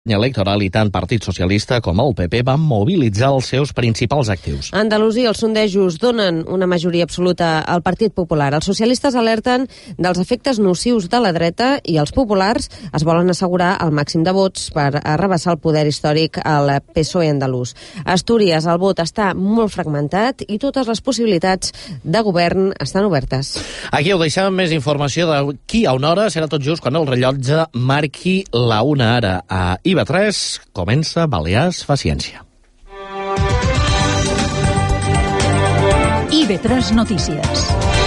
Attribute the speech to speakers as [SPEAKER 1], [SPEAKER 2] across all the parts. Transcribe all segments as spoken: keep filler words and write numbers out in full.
[SPEAKER 1] electoral i tant Partit Socialista com el P P van mobilitzar els seus principals actius.
[SPEAKER 2] A Andalusia els sondejos donen una majoria absoluta al Partit Popular. Els socialistes alerten dels efectes nocius de la dreta i els populars es volen assegurar el màxim de vots per arrabassar el poder històric al P S O E andalús. A Astúries el vot està molt fragmentat i totes les possibilitats de govern estan obertes.
[SPEAKER 1] Aquí ho deixem, més informació d'aquí a una hora. Serà tot just quan el rellotge marqui la una ara. A I V tres comença Balears fa ciència.
[SPEAKER 3] I V tres Notícies.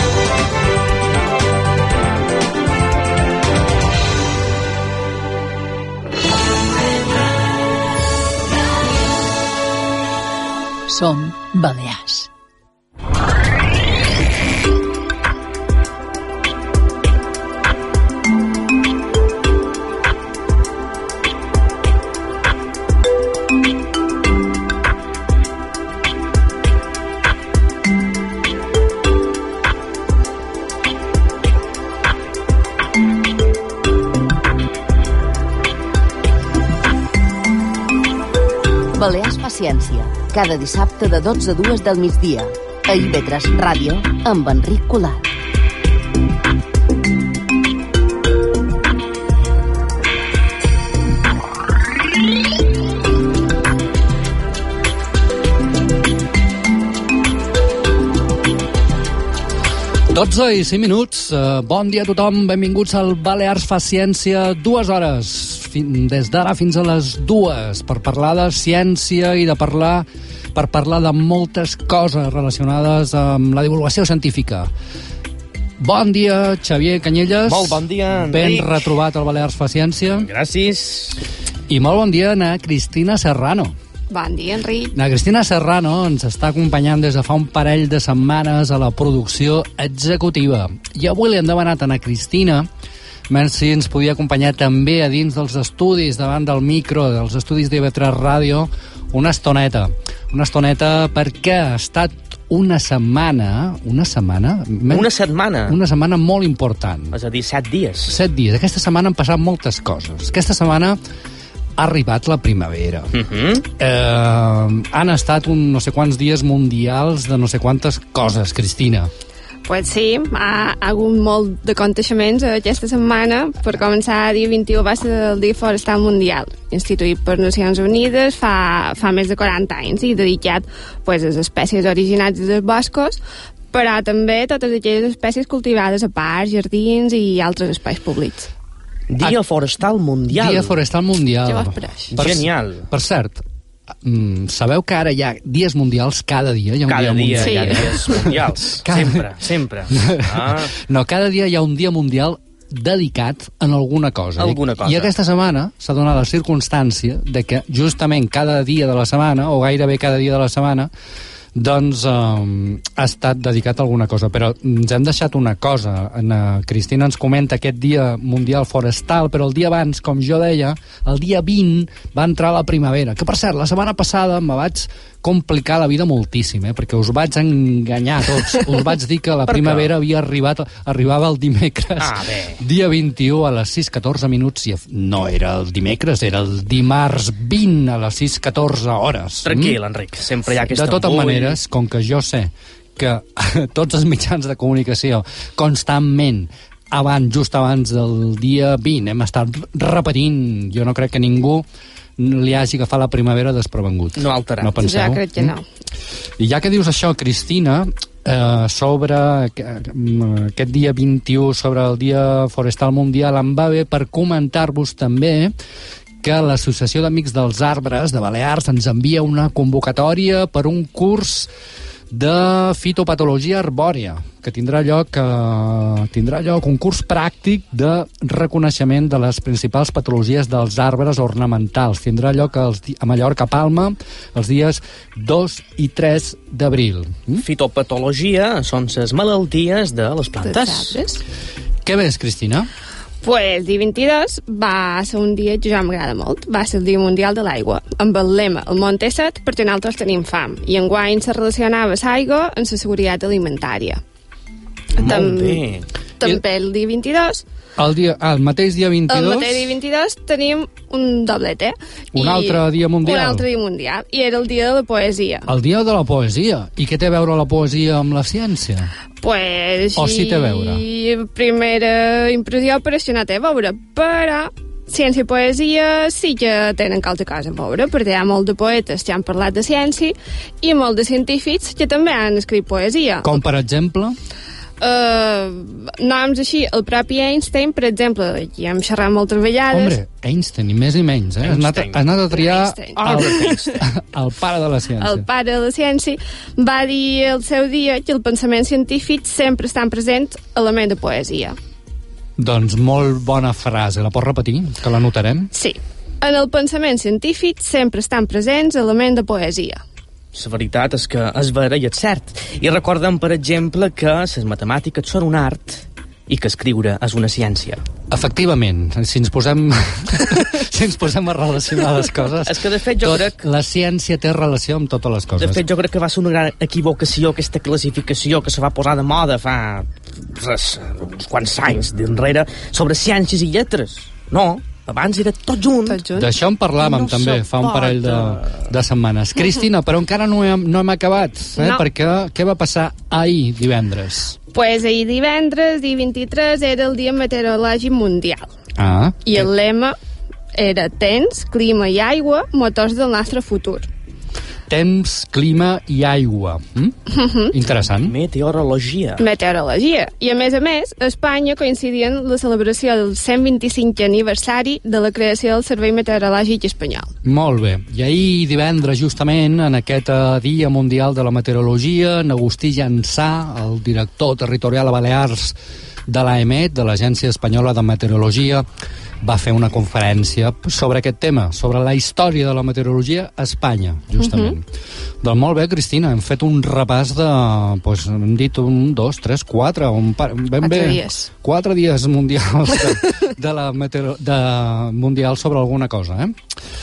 [SPEAKER 3] Som Balears.
[SPEAKER 4] Balears fa ciència, cada dissabte de dotze a dues del migdia. A I V tres Ràdio, amb Enric Colat.
[SPEAKER 5] dotze i cinc minuts. Bon dia a tothom, benvinguts al Balears fa ciència, dues hores, des d'ara fins a les dues, per parlar de ciència i de parlar per parlar de moltes coses relacionades amb la divulgació científica. Bon dia, Xavier Canyelles.
[SPEAKER 6] Molt bon dia, Enric.
[SPEAKER 5] Ben retrobat al Balears fa ciència.
[SPEAKER 6] Gràcies.
[SPEAKER 5] I molt bon dia a Cristina Serrano.
[SPEAKER 7] Bon dia, Enric.
[SPEAKER 5] La Cristina Serrano ens està acompanyant des de fa un parell de setmanes a la producció executiva. I avui li hem demanat a na Cristina si ens podia acompanyar també a dins dels estudis, davant del micro, dels estudis d'I V tres Ràdio, una estoneta. Una estoneta perquè ha estat una setmana... Una setmana?
[SPEAKER 6] Una setmana?
[SPEAKER 5] Una setmana molt important.
[SPEAKER 6] És a dir, set dies.
[SPEAKER 5] Set dies. Aquesta setmana han passat moltes coses. Aquesta setmana ha arribat la primavera.
[SPEAKER 6] Uh-huh.
[SPEAKER 5] Eh, han estat un no sé quants dies mundials de no sé quantes coses, Cristina.
[SPEAKER 7] Pues sí, ha, ha hagut molt d'aconteixements aquesta setmana. Per començar, el dia vint-i-u va ser el Dia Forestal Mundial, instituït per Nacions Unides fa, fa més de quaranta anys i dedicat pues, a les espècies originals dels boscos, però també totes aquelles espècies cultivades a parcs, jardins i altres espais públics.
[SPEAKER 6] Dia Forestal Mundial.
[SPEAKER 5] Dia Forestal Mundial.
[SPEAKER 7] Què vos pareix?
[SPEAKER 5] Per,
[SPEAKER 6] Genial.
[SPEAKER 5] Per cert, mm, sabeu que ara hi ha dies mundials cada dia? Hi ha un
[SPEAKER 6] cada
[SPEAKER 5] dia,
[SPEAKER 6] dia
[SPEAKER 5] mundial.
[SPEAKER 6] hi ha dies mundials. Cada... Sempre, sempre. Ah.
[SPEAKER 5] No, cada dia hi ha un dia mundial dedicat en alguna cosa.
[SPEAKER 6] Alguna cosa.
[SPEAKER 5] I aquesta setmana s'ha donat la circumstància de que justament cada dia de la setmana, o gairebé cada dia de la setmana, doncs eh, ha estat dedicat a alguna cosa. Però ens hem deixat una cosa. Na Cristina ens comenta aquest dia mundial forestal, però el dia abans, com jo deia, el dia vint va entrar la primavera. Que, per cert, la setmana passada me vaig complicar la vida moltíssim, eh? Perquè us vaig enganyar a tots. Us vaig dir que la primavera havia arribat, arribava el dimecres,
[SPEAKER 6] ah,
[SPEAKER 5] dia vint-i-u a les sis catorze minuts, i no era el dimecres, era el dimarts vint a les sis catorze hores.
[SPEAKER 6] Tranquil, mm? Enric, sempre hi ha aquesta...
[SPEAKER 5] De totes maneres, com que jo sé que tots els mitjans de comunicació constantment abans, just abans del dia vint, hem estat repetint, jo no crec que ningú li hagi agafat la primavera desprevengut.
[SPEAKER 6] No alterat.
[SPEAKER 5] No penseu?
[SPEAKER 7] Ja crec que no.
[SPEAKER 5] I ja que dius això, Cristina, eh, sobre aquest dia vint-i-u, sobre el Dia Forestal Mundial, em va bé per comentar-vos també que l'Associació d'Amics dels Arbres de Balears ens envia una convocatòria per un curs de fitopatologia arbòria, que tindrà lloc, eh, tindrà lloc un curs pràctic de reconeixement de les principals patologies dels arbres ornamentals. Tindrà lloc als, a Mallorca, Palma, els dies dos i tres d'abril.
[SPEAKER 6] Mm? Fitopatologia són les malalties de les plantes.
[SPEAKER 5] Què ves, Cristina?
[SPEAKER 7] Pues el dia vint-i-dos va ser un dia que ja m'agrada molt. Va ser el Dia Mundial de l'Aigua, amb el lema "El món té set perquè nosaltres tenim fam". I enguany se relacionava l'aigua amb la seguretat alimentària.
[SPEAKER 6] Molt bé.
[SPEAKER 7] També el dia vint-i-dos.
[SPEAKER 5] El, dia, ah, el mateix dia vint-i-dos?
[SPEAKER 7] El mateix dia vint-i-dos tenim un doblete.
[SPEAKER 5] Un altre dia mundial?
[SPEAKER 7] Un altre dia mundial. I era el dia de la poesia.
[SPEAKER 5] El dia de la poesia. I què té a veure la poesia amb la ciència?
[SPEAKER 7] Pues,
[SPEAKER 5] o sí té a veure?
[SPEAKER 7] Primera impressió, però això no té a veure. Però ciència i poesia sí que tenen qualque cosa a veure, perquè hi ha molt de poetes que han parlat de ciència i molt de científics que també han escrit poesia.
[SPEAKER 5] Com, per exemple?
[SPEAKER 7] Uh, noms així, el propi Einstein, per exemple, hi hem xerrat moltes vegades.
[SPEAKER 5] Hombre, Einstein, i més i menys, eh? Has anat, has anat a triar el, el pare de la ciència.
[SPEAKER 7] El pare de la ciència va dir el seu dia que el pensament científic sempre estan present element de poesia.
[SPEAKER 5] Doncs molt bona frase. La pots repetir, que la notarem?
[SPEAKER 7] Sí. En el pensament científic sempre estan presents element de poesia.
[SPEAKER 6] La veritat és que és vera i és cert. I recordem, per exemple, que les matemàtiques són un art i que escriure és una ciència.
[SPEAKER 5] Efectivament, si ens posem si ens posem a relacionar les coses,
[SPEAKER 6] és que de fet jo
[SPEAKER 5] tot,
[SPEAKER 6] crec...
[SPEAKER 5] la ciència té relació amb totes les coses.
[SPEAKER 6] De fet jo crec que va ser una gran equivocació aquesta classificació que se va posar de moda fa res, uns quants anys d'enrere sobre ciències i lletres. No, abans era tot junt. Tot
[SPEAKER 5] junt. D'això en parlàvem no també fa un parell de, de setmanes. Cristina, però encara no hem, no hem acabat, eh? No. Perquè què va passar ahir, divendres?
[SPEAKER 7] Pues ahir divendres, dia vint-i-tres, era el Dia Meteorològic Mundial.
[SPEAKER 5] Ah.
[SPEAKER 7] I el lema era temps, clima i aigua, motors del nostre futur.
[SPEAKER 5] Temps, clima i aigua. Mm?
[SPEAKER 7] Uh-huh.
[SPEAKER 5] Interessant.
[SPEAKER 6] Meteorologia.
[SPEAKER 7] Meteorologia. I a més a més, a Espanya coincidien la celebració del cent vint-i-cinquè aniversari de la creació del Servei Meteorològic Espanyol.
[SPEAKER 5] Molt bé. I ahir divendres, justament, en aquest uh, Dia Mundial de la Meteorologia, en Agustí Jansà, el director territorial a Balears de l'A E M E T, de l'Agència Espanyola de Meteorologia, va fer una conferència sobre aquest tema, sobre la història de la meteorologia a Espanya, justament. Uh-huh. Doncs molt bé, Cristina, hem fet un repàs de... Doncs hem dit un, dos, tres, quatre... Un par, ben
[SPEAKER 7] quatre
[SPEAKER 5] bé,
[SPEAKER 7] dies.
[SPEAKER 5] Quatre dies mundials de, de la meteoro, de mundial sobre alguna cosa, eh?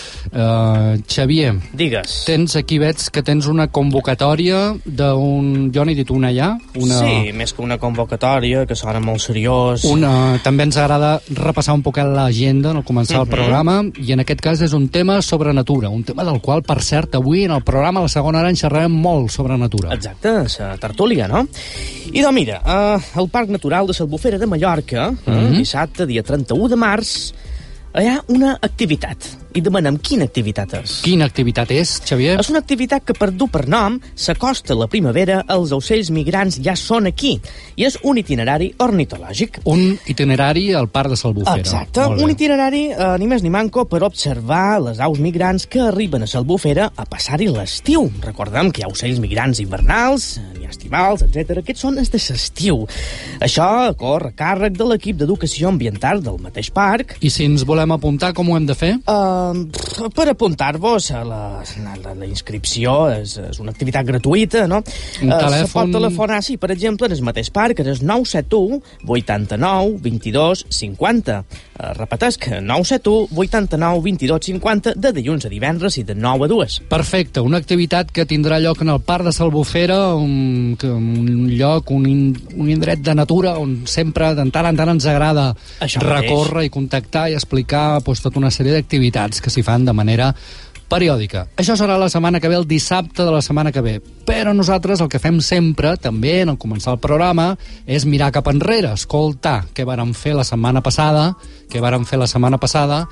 [SPEAKER 5] Uh, Xavier,
[SPEAKER 6] digues.
[SPEAKER 5] Tens aquí, veig que tens una convocatòria d'un... Jo n'he dit una ja. Una...
[SPEAKER 6] Sí, més que una convocatòria, que sona molt seriós.
[SPEAKER 5] Una... També ens agrada repassar un poquet l'agenda al començar uh-huh. el programa, i en aquest cas és un tema sobre natura, un tema del qual, per cert, avui en el programa a la segona hora en xerrarem molt sobre natura.
[SPEAKER 6] Exacte, la tertúlia, no? I doncs mira, uh, el Parc Natural de l'Albufera de Mallorca, uh-huh. uh, dissabte, dia trenta-u de març, hi ha una activitat. I demanem quina activitat és.
[SPEAKER 5] Quina activitat és, Xavier?
[SPEAKER 6] És una activitat que, per dur per nom, s'acosta la primavera, els ocells migrants ja són aquí. I és un itinerari ornitològic.
[SPEAKER 5] Un itinerari al Parc de l'Albufera.
[SPEAKER 6] Exacte, un itinerari, eh, ni més ni manco, per observar les aus migrants que arriben a l'Albufera a passar-hi l'estiu. Recordem que hi ha ocells migrants hivernals, ni estivals, etcètera. Aquests són els de l'estiu. Això corre a càrrec de l'equip d'educació ambiental del mateix parc.
[SPEAKER 5] I si ens volem apuntar, com ho hem de fer?
[SPEAKER 6] Uh, per apuntar-vos a la, la, la inscripció és, és una activitat gratuïta, no?
[SPEAKER 5] Un telèfon...
[SPEAKER 6] Se pot telefonar, sí, per exemple, en el mateix parc, és nou set u, vuitanta-nou, vint-i-dos, cinquanta. Uh, repetesc, nou set u, vuitanta-nou, vint-i-dos, cinquanta, de dilluns a divendres i de nou a dues.
[SPEAKER 5] Perfecte, una activitat que tindrà lloc en el Parc de l'Albufera, un, un lloc, un, in, un indret de natura on sempre, de tant en tant, ens agrada Això recórrer mateix. I contactar i explicar pues, tota una sèrie d'activitats que s'hi fan de manera periòdica. Això serà la setmana que ve, el dissabte de la setmana que ve. Però nosaltres el que fem sempre, també, en el començar el programa, és mirar cap enrere, escoltar què vàrem fer la setmana passada, què vàrem fer la setmana passada,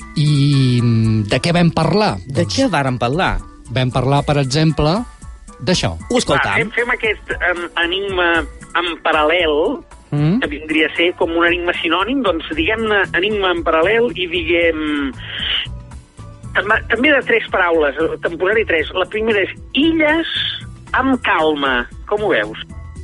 [SPEAKER 5] i de què vam parlar.
[SPEAKER 6] De doncs, què vàrem parlar?
[SPEAKER 5] Vam parlar, per exemple, d'això.
[SPEAKER 6] Ho escoltam.
[SPEAKER 8] Fem, fem aquest um, enigma en paral·lel, Mm. que vindria a ser com un enigma sinònim, doncs diguem-ne enigma en paral·lel i diguem... També de tres paraules, te'n posaré tres. La primera és illes amb calma. Com ho veus?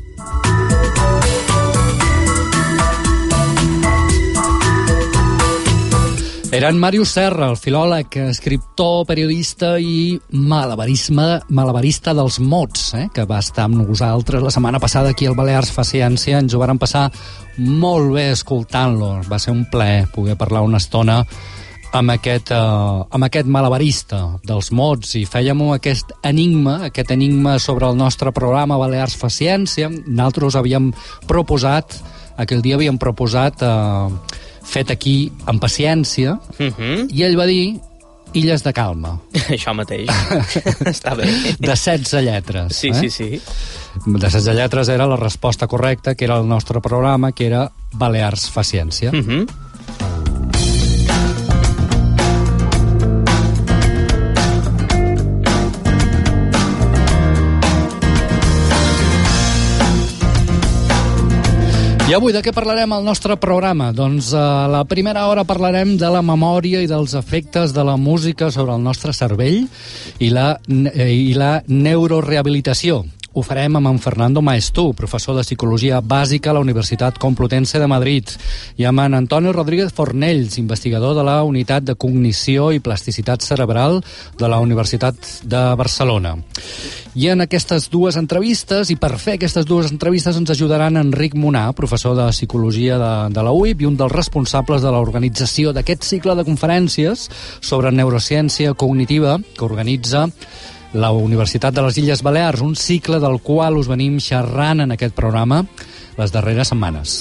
[SPEAKER 5] Era en Màrius Serra, el filòleg, escriptor, periodista i malabarisme, malabarista dels mots, eh? que va estar amb nosaltres la setmana passada aquí al Balears fa Ciència. Ens ho vàrem passar molt bé escoltant-lo. Va ser un plaer poder parlar una estona amb aquest, uh, amb aquest malabarista dels mots, i fèiem aquest enigma, aquest enigma sobre el nostre programa Balears fa Ciència. Nosaltres havíem proposat aquell dia havien proposat uh, fet aquí amb paciència,
[SPEAKER 6] Uh-huh.
[SPEAKER 5] i ell va dir Illes de Calma.
[SPEAKER 6] Això mateix. Està bé.
[SPEAKER 5] De setze lletres.
[SPEAKER 6] Sí,
[SPEAKER 5] eh?
[SPEAKER 6] sí, sí.
[SPEAKER 5] De setze lletres era la resposta correcta, que era el nostre programa, que era Balears fa ciència.
[SPEAKER 6] Uh-huh.
[SPEAKER 5] I avui de què parlarem al nostre programa? Doncs a la primera hora parlarem de la memòria i dels efectes de la música sobre el nostre cervell i la, i la neurorehabilitació. Ho farem amb en Fernando Maestú, professor de Psicologia Bàsica a la Universitat Complutense de Madrid, i amb en Antonio Rodríguez Fornells, investigador de la Unitat de Cognició i Plasticitat Cerebral de la Universitat de Barcelona. I en aquestes dues entrevistes, i per fer aquestes dues entrevistes, ens ajudaran Enric Monar, professor de Psicologia de, de la U I P i un dels responsables de l'organització d'aquest cicle de conferències sobre neurociència cognitiva que organitza la Universitat de les Illes Balears, un cicle del qual us venim xerrant en aquest programa les darreres setmanes.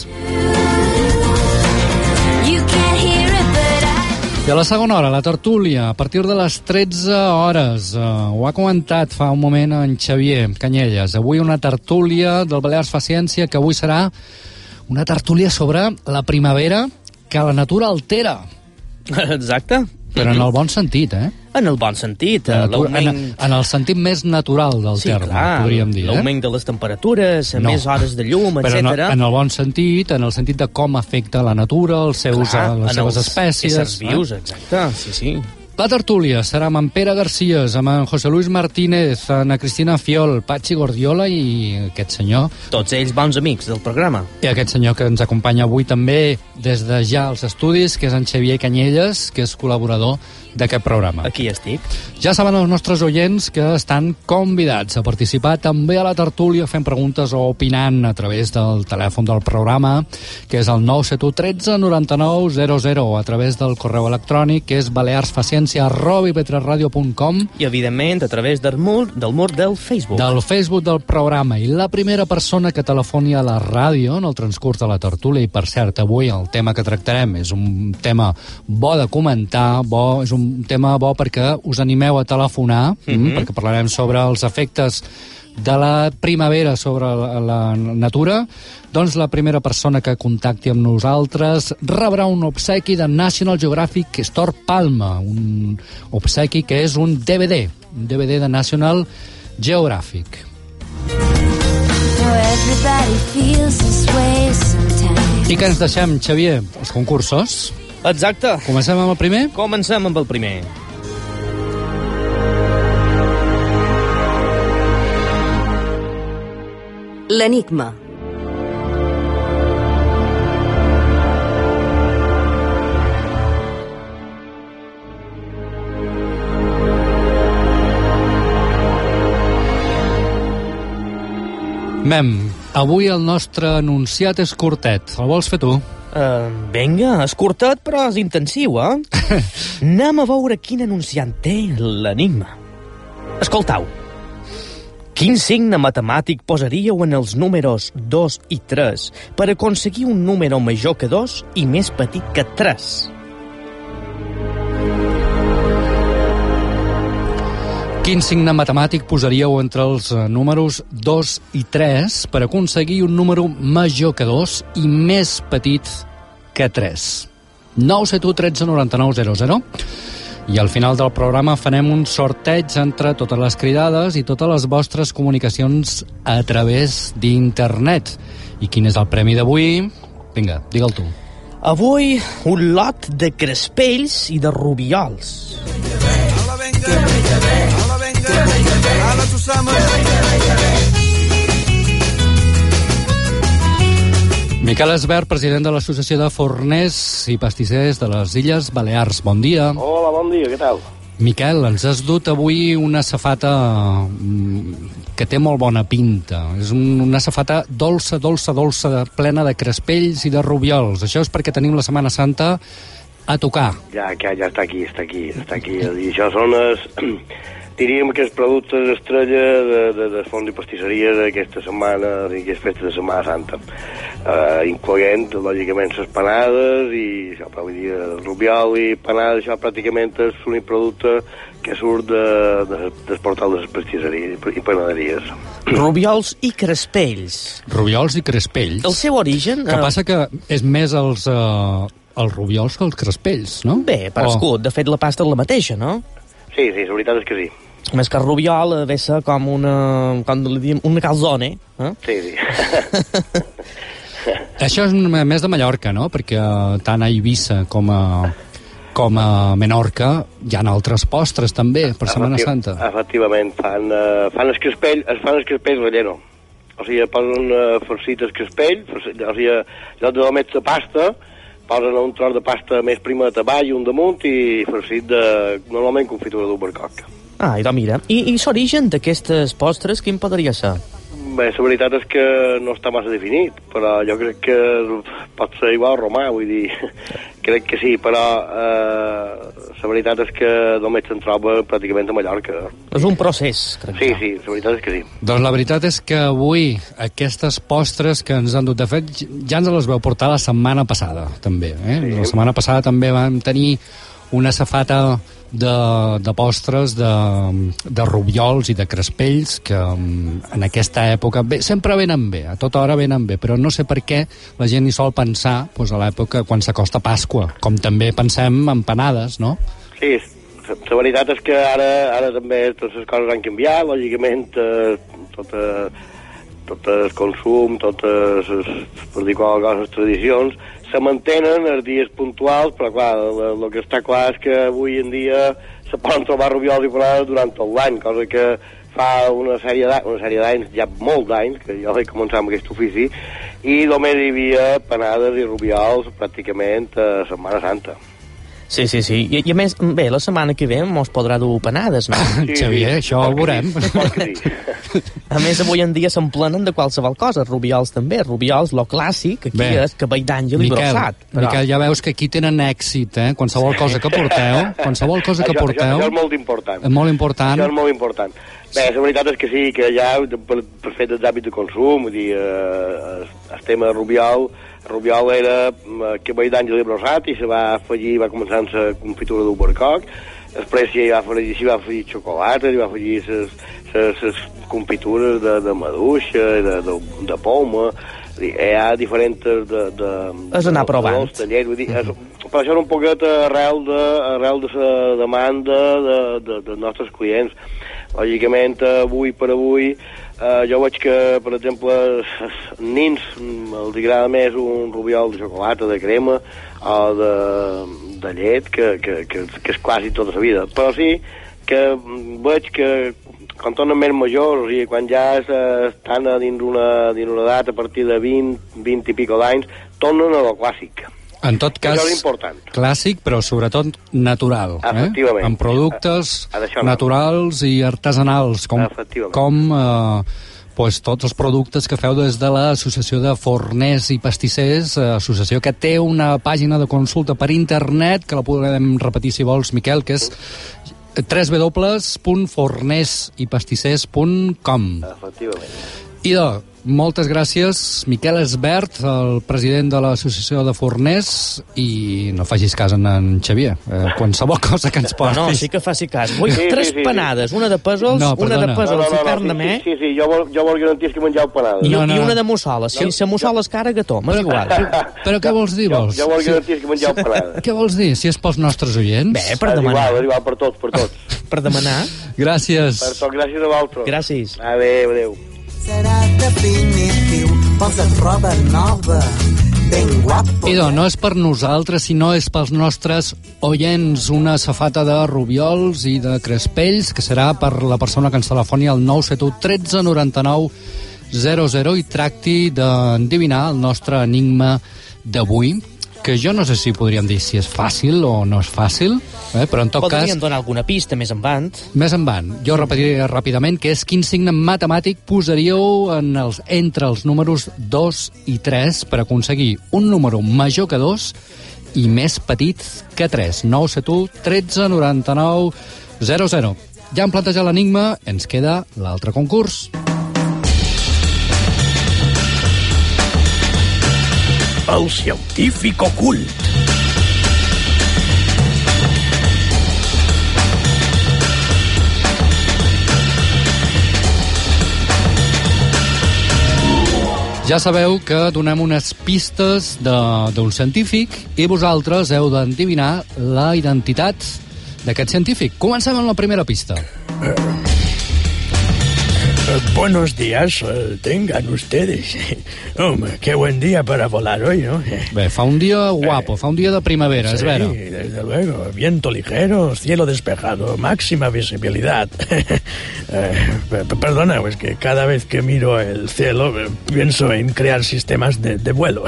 [SPEAKER 5] I a la segona hora, la tertúlia, a partir de les tretze hores. Uh, ho ha comentat fa un moment en Xavier Canyelles. Avui una tertúlia del Balears fa ciència, que avui serà una tertúlia sobre la primavera que la natura altera.
[SPEAKER 6] Exacte.
[SPEAKER 5] Però en el bon sentit, eh?
[SPEAKER 6] En el bon sentit.
[SPEAKER 5] En,
[SPEAKER 6] L'augment...
[SPEAKER 5] en, en el sentit més natural del
[SPEAKER 6] sí,
[SPEAKER 5] terme,
[SPEAKER 6] clar,
[SPEAKER 5] podríem dir.
[SPEAKER 6] L'augment
[SPEAKER 5] eh?
[SPEAKER 6] de les temperatures,
[SPEAKER 5] no.
[SPEAKER 6] més hores de llum,
[SPEAKER 5] Però en,
[SPEAKER 6] etcètera.
[SPEAKER 5] en el bon sentit, en el sentit de com afecta la natura, els seus,
[SPEAKER 6] clar,
[SPEAKER 5] les seves espècies.
[SPEAKER 6] Éssers vius, eh? Exacte, sí, sí.
[SPEAKER 5] La tertúlia serà amb en Pere García, amb en José Luis Martínez, Ana Cristina Fiol, Patxi Gordiola i aquest senyor.
[SPEAKER 6] Tots ells bons amics del programa.
[SPEAKER 5] I aquest senyor que ens acompanya avui també des de ja als estudis, que és en Xavier Canyelles, que és col·laborador d'aquest programa.
[SPEAKER 6] Aquí estic.
[SPEAKER 5] Ja saben els nostres oients que estan convidats a participar també a la tertúlia fent preguntes o opinant a través del telèfon del programa, que és el nou set u tretze noranta-nou zero zero, o a través del correu electrònic, que és balearsfaciència arroba i ve tres radio punt com.
[SPEAKER 6] I, evidentment, a través del mur del, mur del Facebook.
[SPEAKER 5] Del Facebook del programa. I la primera persona que telefoni a la ràdio en el transcurs de la tertúlia, i per cert, avui el tema que tractarem és un tema bo de comentar, bo, és un un tema bo perquè us animeu a telefonar, mm-hmm. perquè parlarem sobre els efectes de la primavera sobre la, la natura. Doncs la primera persona que contacti amb nosaltres rebrà un obsequi de National Geographic Store Palma, un obsequi que és un D V D, un D V D de National Geographic. I què ens deixem, Xavier? Els concursos?
[SPEAKER 6] Exacte.
[SPEAKER 5] Comencem amb el primer?
[SPEAKER 6] Comencem amb el primer.
[SPEAKER 4] L'enigma.
[SPEAKER 5] Mem, avui el nostre enunciat és curtet. El vols fer tu?
[SPEAKER 6] Uh, vinga, és curtet, però és intensiu, eh? Anem a veure quin anunciant té l'enigma. Escoltau. Quin signe matemàtic posaríeu en els números dos i tres per aconseguir un número major que dos i més petit que tres?
[SPEAKER 5] Quin signe matemàtic posaríeu entre els números dos i tres per aconseguir un número major que dos i més petit que tres? nou set u tretze noranta-nou zero zero. I al final del programa farem un sorteig entre totes les cridades i totes les vostres comunicacions a través d'internet. I quin és el premi d'avui? Vinga, digue'l tu.
[SPEAKER 6] Avui, un lot de crespells i de rubiols. Hola, venga, hola, venga, hola, Susama.
[SPEAKER 5] Miquel Esbert, president de l'Associació de Forners i Pastissers de les Illes Balears. Bon dia.
[SPEAKER 9] Hola, bon dia, què tal?
[SPEAKER 5] Miquel, ens has dut avui una safata que té molt bona pinta. És una safata dolça, dolça, dolça, plena de crespells i de rubiols. Això és perquè tenim la Setmana Santa a tocar.
[SPEAKER 9] Ja, ja, ja està aquí, està aquí, està aquí. I això són els, diríem que els productes estrella de, de, de fons i pastisseria d'aquesta setmana i aquesta festa de Setmana Santa. uh, incloent, lògicament, les panades i això, però vull dir, el rubiol i panades, això pràcticament és l'únic producte que surt de, de, del portal de les pastisseries i panaderies.
[SPEAKER 6] Rubiols i crespells.
[SPEAKER 5] Rubiols i crespells.
[SPEAKER 6] El seu origen...
[SPEAKER 5] Que passa que és més els, uh, els rubiols que els crespells, no?
[SPEAKER 6] Bé, per escut. De fet, la pasta és la mateixa, no?
[SPEAKER 9] Sí, sí, la veritat és que sí.
[SPEAKER 6] Més que el rubiol ha de ser com una, com li diem, una calzone. Eh?
[SPEAKER 9] Sí, sí.
[SPEAKER 5] Això és més de Mallorca, no? Perquè tant a Eivissa com a, com a Menorca hi ha altres postres també per Setmana Santa.
[SPEAKER 9] Efectivament, fan, uh, fan el crespell, es fan el crespell relleno. O sigui, posen uh, farcit el crespell, farcit, o sigui, lloc de domet de pasta, posen un tros de pasta més prima de taball, un damunt, i farcit de, normalment, confitura d'albercoc.
[SPEAKER 6] Ah, i doncs mira, i, i l'origen d'aquestes postres quin podria ser?
[SPEAKER 9] Bé, la veritat és que no està massa definit, però jo crec que pot ser igual romà, vull dir, crec que sí, però eh, la veritat és que només se'n troba pràcticament a Mallorca.
[SPEAKER 6] És un procés, crec.
[SPEAKER 9] Sí, sí, la veritat és que sí.
[SPEAKER 5] Doncs la veritat és que avui aquestes postres que ens han dut, de fet, ja ens les veu portar la setmana passada, també. Eh? Sí. La setmana passada també vam tenir una safata de, de postres, de, de rubiols i de crespells que en aquesta època bé, sempre venen bé, a tota hora venen bé, però no sé per què la gent hi sol pensar doncs, a l'època quan s'acosta Pasqua, com també pensem en panades, no?
[SPEAKER 9] Sí, la veritat és que ara, ara també totes les coses han canviat, lògicament eh, tot, eh, tot el consum, totes les, per dir qualque cosa, les tradicions se mantenen els dies puntuals, però clar, el que està clar és que avui en dia se poden trobar rubiols i panades durant tot l'any, cosa que fa una sèrie d'anys, ja molt d'anys, que jo vaig començar amb aquest ofici, i només hi havia panades i rubiols pràcticament a Setmana Santa.
[SPEAKER 6] Sí, sí, sí. I, i a més, bé, la setmana que ve mos podrà dur panades, no?
[SPEAKER 5] Sí, Xavier, sí, això ho veurem.
[SPEAKER 9] Sí.
[SPEAKER 6] A més, avui en dia s'emplenen de qualsevol cosa, rubiols també. Rubiols, lo clàssic, aquí bé, és cabell d'àngel i brossat.
[SPEAKER 5] Però... Miquel, ja veus que aquí tenen èxit, eh? Qualsevol cosa que porteu, qualsevol cosa que
[SPEAKER 9] això,
[SPEAKER 5] porteu...
[SPEAKER 9] Això, això és molt important.
[SPEAKER 5] És molt important.
[SPEAKER 9] Això és molt important. Bé, la veritat és que sí, que ja per, per fet dels hàbits de consum, vull dir, eh, el tema rubiol, rubiol era eh, cabell d'àngel i brossat i se va afegir, va començar amb la confitura d'albercoc, després s'hi va afegir, s'hi va afegir xocolata, s'hi va afegir les confitures de, de maduixa, de, de, de poma, hi ha diferents de... de
[SPEAKER 6] és anar provant.
[SPEAKER 9] De llet, vull dir, és, però això és un poquet arrel de, arrel de la demanda de, de, de nostres clients. Lògicament, avui per avui, eh, jo veig que, per exemple, als nins els agrada més un rubiol de xocolata, de crema o de, de llet, que, que, que, que és clàssic tota la vida. Però sí que veig que quan tornen més majors, o sigui, quan ja estan dins una, dins una edat a partir de vint, vint i pico d'anys, tornen a lo clàssic.
[SPEAKER 5] En tot cas, clàssic, però sobretot natural. Eh? Amb productes naturals i artesanals, com, com eh, pues, tots els productes que feu des de l'Associació de Forners i Pastissers, associació que té una pàgina de consulta per internet, que la podem repetir si vols, Miquel, que és w w w punt forners i pastissers punt com.
[SPEAKER 9] Efectivament.
[SPEAKER 5] Idò, moltes gràcies, Miquel Esbert, el president de l'Associació de Forners, i no facis cas en, en Xavier, eh, qualsevol cosa que ens portis.
[SPEAKER 6] No, no, sí que faci cas. Vull sí, tres sí, sí, panades, una de pèsols, no, una de pèsols no, no, no, i carn de me.
[SPEAKER 9] Sí, sí, sí, jo vol, jo vol garantir que menjau panades.
[SPEAKER 6] I, no, no. I una de mussola, si no. La mussola és cara, gató, m'és igual.
[SPEAKER 5] Però què vols dir, vols?
[SPEAKER 9] Jo, jo vol garantir que menjau panades.
[SPEAKER 5] Què vols dir, si és pels nostres oients?
[SPEAKER 6] Bé, per demanar.
[SPEAKER 9] És igual, és igual, per tots, per tots.
[SPEAKER 6] Per demanar.
[SPEAKER 5] Gràcies.
[SPEAKER 9] Per tot, gràcies a vosaltres.
[SPEAKER 6] Gràcies.
[SPEAKER 9] Adéu, adéu.
[SPEAKER 10] Serà definitiu, posa't roba nova, ben guapo.
[SPEAKER 5] Idò, no és per nosaltres, sinó és pels nostres oients, una safata de rubiols i de crespells, que serà per la persona que ens telefoni al nou set u tretze noranta-nou zero zero i tracti d'endevinar el nostre enigma d'avui, que jo no sé si podríem dir si és fàcil o no és fàcil, eh? Però en tot
[SPEAKER 6] Podríem
[SPEAKER 5] cas...
[SPEAKER 6] Podríem donar alguna pista més endavant.
[SPEAKER 5] Més endavant. Jo repetiré ràpidament que és quin signe matemàtic posaríeu en els, entre els números dos i tres per aconseguir un número major que dos i més petit que tres. nou set u tretze noranta-nou zero zero. Ja hem plantejat l'enigma, ens queda l'altre concurs.
[SPEAKER 11] el científic ocult.
[SPEAKER 5] Ja sabeu que donem unes pistes d'un científic i vosaltres heu d'endevinar la identitat d'aquest científic. Comencem amb la primera pista.
[SPEAKER 11] Eh, eh, buenos días eh, tengan ustedes. Hombre, qué buen día para volar hoy, ¿no?
[SPEAKER 5] Bé, fa un dia guapo, fa un dia de primavera,
[SPEAKER 11] sí,
[SPEAKER 5] és vera.
[SPEAKER 11] Sí, desde luego. Viento ligero, cielo despejado, máxima visibilidad. eh, perdona, es que cada vez que miro el cielo eh, pienso en crear sistemas de, de vuelo.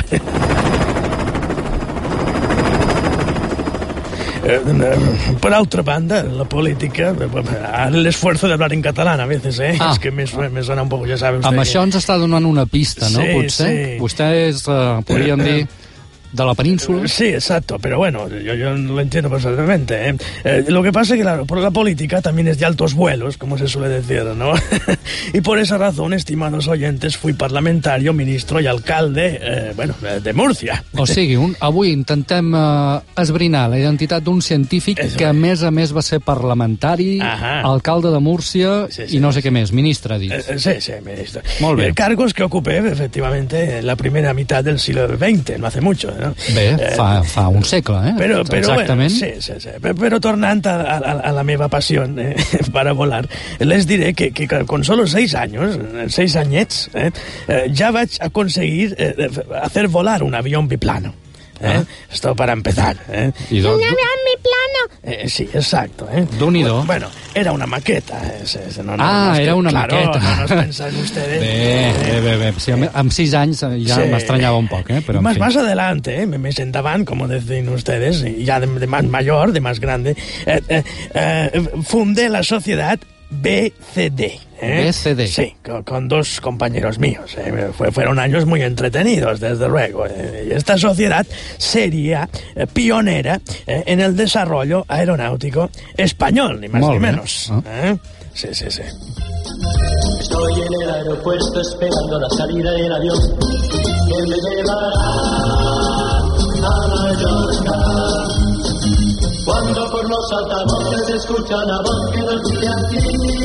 [SPEAKER 11] Por otra banda, la política, el esfuerzo de hablar en catalán a veces, ¿eh?
[SPEAKER 5] Ah.
[SPEAKER 11] Es que me, me suena un poco, ya sabe usted.
[SPEAKER 5] Amb això ens està donant una pista, no?
[SPEAKER 11] Sí,
[SPEAKER 5] Potser?
[SPEAKER 11] sí.
[SPEAKER 5] Vostès uh, podríem dir de la península.
[SPEAKER 11] Sí, exacto, pero bueno, yo, yo lo entiendo perfectamente, ¿eh? Eh, lo que pasa es que, claro, por la política también es de altos vuelos, como se suele decir, ¿no? Y por esa razón, estimados oyentes, fui parlamentario, ministro y alcalde, eh, bueno, de Murcia.
[SPEAKER 5] O sigui, un, avui intentem uh, esbrinar la identitat d'un científic Eso. que, a més a més, va ser parlamentari, Ajá. alcalde de Múrcia sí, sí, i no sé sí. què més, ministre, ha dit.
[SPEAKER 11] Eh, sí, sí, ministro.
[SPEAKER 5] Molt bé.
[SPEAKER 11] Eh, cargos que ocupé, efectivamente, en la primera mitad del siglo veinte, no hace mucho, ¿no?
[SPEAKER 5] Bé, fa, fa un segle, eh?
[SPEAKER 11] Però, però
[SPEAKER 5] Exactament.
[SPEAKER 11] Bueno, sí, sí, sí. Però tornant a, a, a la meva passió eh, para volar, les diré que, que con solo seis años, seis añets, eh, eh, ya vaig aconseguir eh, hacer volar un avión biplano. ¿Eh? Ah. Esto para empezar. ¿eh?
[SPEAKER 5] ¿Y
[SPEAKER 11] ¡Un avión biplano! Eh, sí, exacto. ¿eh?
[SPEAKER 5] Dunido.
[SPEAKER 11] Bueno, era una maqueta. Ese, ese, no, no,
[SPEAKER 5] ah,
[SPEAKER 11] no, es
[SPEAKER 5] era
[SPEAKER 11] que,
[SPEAKER 5] una
[SPEAKER 11] claro,
[SPEAKER 5] maqueta.
[SPEAKER 11] No nos pensan ustedes.
[SPEAKER 5] Bé, bé, bé. bé. Sí, amb sis anys ja sí. m'estranyava un poc, eh? Però,
[SPEAKER 11] más,
[SPEAKER 5] en fi.
[SPEAKER 11] más adelante, eh, me sentaban, como decían ustedes, ya de, de más mayor, de más grande, eh, eh, eh, fundé la sociedad B C D. ¿Eh?
[SPEAKER 5] B C D.
[SPEAKER 11] Sí, con, con dos compañeros míos. ¿eh? Fue, fueron años muy entretenidos, desde luego. ¿eh? Esta sociedad sería eh, pionera eh, en el desarrollo aeronáutico español, ni más
[SPEAKER 5] Molt
[SPEAKER 11] ni
[SPEAKER 5] bé.
[SPEAKER 11] menos.
[SPEAKER 5] Ah.
[SPEAKER 11] ¿eh? Sí, sí, sí.
[SPEAKER 12] Estoy en el aeropuerto esperando la salida del avión que me llevará a Mallorca. Cuando por los altavoces se escucha la voz que nos dice así,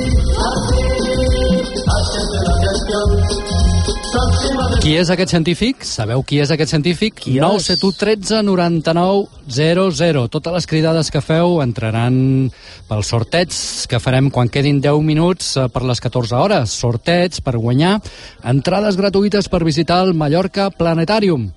[SPEAKER 12] así, haciendo la gestión.
[SPEAKER 5] Qui és aquest científic? Sabeu qui és aquest científic? nou set u tretze noranta-nou zero zero. Totes les cridades que feu entraran pels sorteigs que farem quan quedin deu minuts per les catorze hores. Sorteigs per guanyar entrades gratuïtes per visitar el Mallorca Planetarium.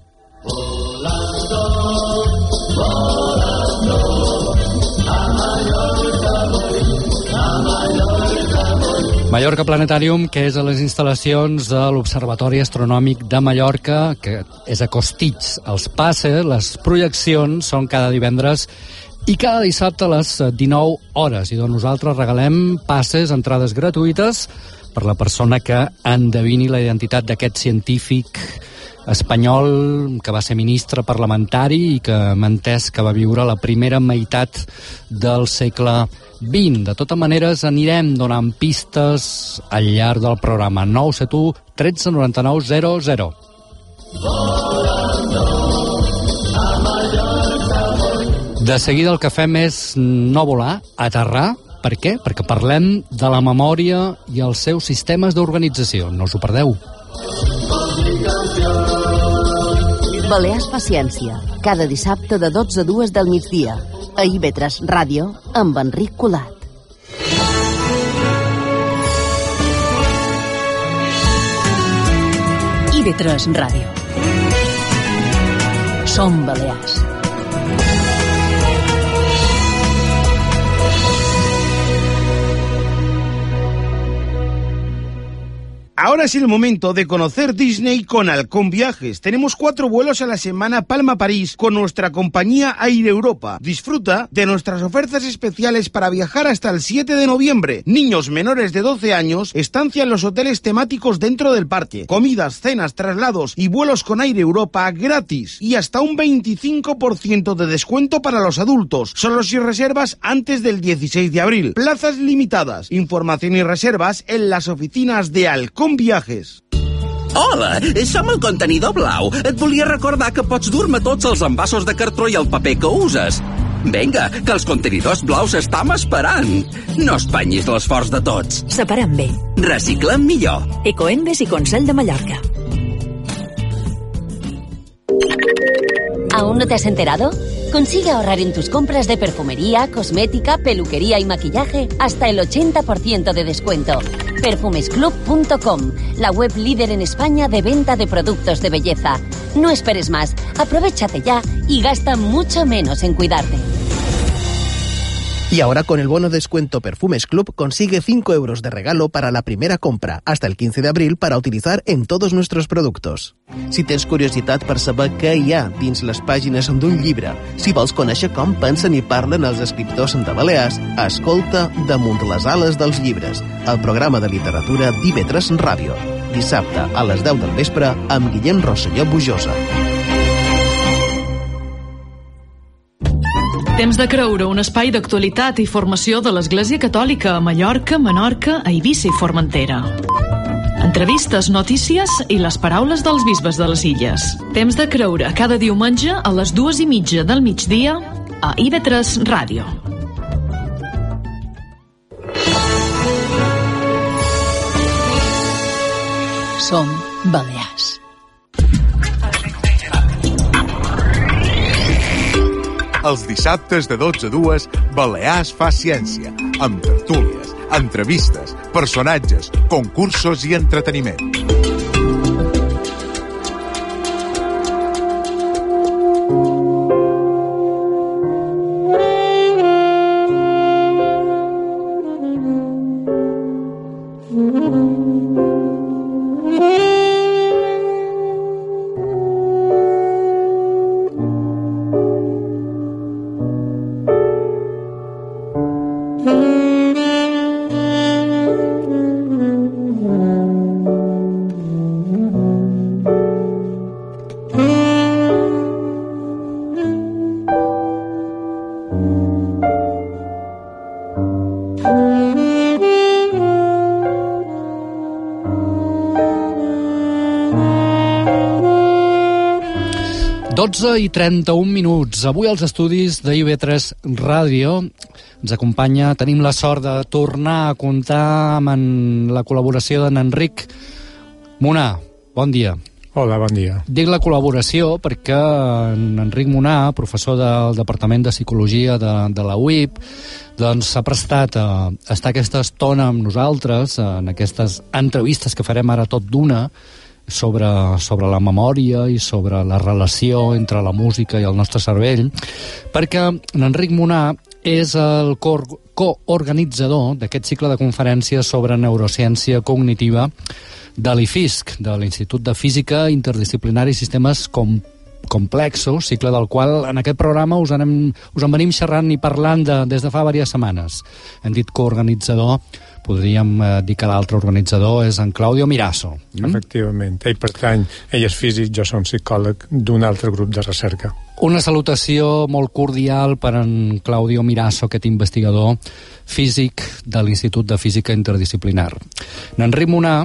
[SPEAKER 5] Mallorca Planetarium, que és a les instal·lacions de l'Observatori Astronòmic de Mallorca, que és a Costitx. Els passes, les projeccions, són cada divendres i cada dissabte a les dinou hores. I doncs nosaltres regalem passes, entrades gratuïtes, per la persona que endevini la identitat d'aquest científic espanyol que va ser ministre parlamentari i que m'ha entès que va viure la primera meitat del segle vint. De totes maneres, anirem donant pistes al llarg del programa. nou set u tretze noranta-nou zero zero. De seguida el que fem és no volar, aterrar. Per què? Perquè parlem de la memòria i els seus sistemes d'organització. No us ho perdeu.
[SPEAKER 4] Balears Paciència, cada dissabte de dotze a dues del migdia. A I V tres Ràdio, amb Enric Colat.
[SPEAKER 3] I V tres Ràdio. Som Balears.
[SPEAKER 13] Ahora es el momento de conocer Disney con Halcón Viajes. Tenemos cuatro vuelos a la semana Palma-París con nuestra compañía Air Europa. Disfruta de nuestras ofertas especiales para viajar hasta el siete de noviembre. Niños menores de doce años, estancia en los hoteles temáticos dentro del parque. Comidas, cenas, traslados y vuelos con Air Europa gratis. Y hasta un veinticinco por ciento de descuento para los adultos. Solo si reservas antes del dieciséis de abril. Plazas limitadas. Información y reservas en las oficinas de Halcón Viajes.
[SPEAKER 14] Hola, som el Contenidor Blau. Et volia recordar que pots dur-me tots els envasos de cartró i el paper que uses. Vinga, que els contenidors blaus estam esperant. No espanyis l'esforç de tots.
[SPEAKER 3] Separem bé.
[SPEAKER 14] Reciclem millor.
[SPEAKER 3] Ecoembes i Consell de Mallorca.
[SPEAKER 15] ¿Aún no te has enterado? Consigue ahorrar en tus compras de perfumería, cosmética, peluquería y maquillaje hasta el ochenta por ciento de descuento. Perfumesclub punto com, la web líder en España de venta de productos de belleza. No esperes más, aprovéchate ya y gasta mucho menos en cuidarte.
[SPEAKER 16] Y ahora con el bono descuento Perfumes Club consigue cinco euros de regalo para la primera compra, hasta el quince de abril para utilizar en todos nuestros productos. Si tens curiositat per saber què hi ha dins les pàgines d'un llibre, si vols conèixer com pensen i parlen els escriptors de Balears, escolta Damunt les ales dels llibres, el programa de literatura d'I V tres Ràdio. Dissabte a les deu del vespre amb Guillem Rosselló Bujosa.
[SPEAKER 17] Temps de creure, un espai d'actualitat i formació de l'Església Catòlica a Mallorca, Menorca, Eivissa i Formentera. Entrevistes, notícies i les paraules dels bisbes de les illes. Temps de creure, cada diumenge a les dues i mitja del migdia a I V tres Ràdio.
[SPEAKER 3] Som Balears.
[SPEAKER 18] Els dissabtes de dotze a dues, Balears fa ciència, amb tertúlies, entrevistes, personatges, concursos i entreteniment.
[SPEAKER 5] dotze i trenta-un minuts. Avui als estudis d'I V tres Ràdio ens acompanya, tenim la sort de tornar a comptar amb en la col·laboració d'en Enric Munà. Bon dia.
[SPEAKER 19] Hola, bon dia.
[SPEAKER 5] Dic la col·laboració perquè en Enric Munà, professor del Departament de Psicologia de, de la U I P, doncs s'ha prestat a estar aquesta estona amb nosaltres en aquestes entrevistes que farem ara tot d'una sobre, sobre la memòria i sobre la relació entre la música i el nostre cervell, perquè en Enric Munà és el coorganitzador d'aquest cicle de conferències sobre neurociència cognitiva de l'I F I S C, de l'Institut de Física Interdisciplinari i Sistemes Com complexos, cicle del qual en aquest programa us, anem, us en venim xerrant i parlant de, des de fa diverses setmanes. Hem dit coorganitzador, podríem eh, dir que l'altre organitzador és en Claudio Mirasso.
[SPEAKER 19] Mm? Efectivament, ell pertany, ell és físic, jo som psicòleg d'un altre grup de recerca.
[SPEAKER 5] Una salutació molt cordial per en Claudio Mirasso, aquest investigador físic de l'Institut de Física Interdisciplinar. En Enric Munà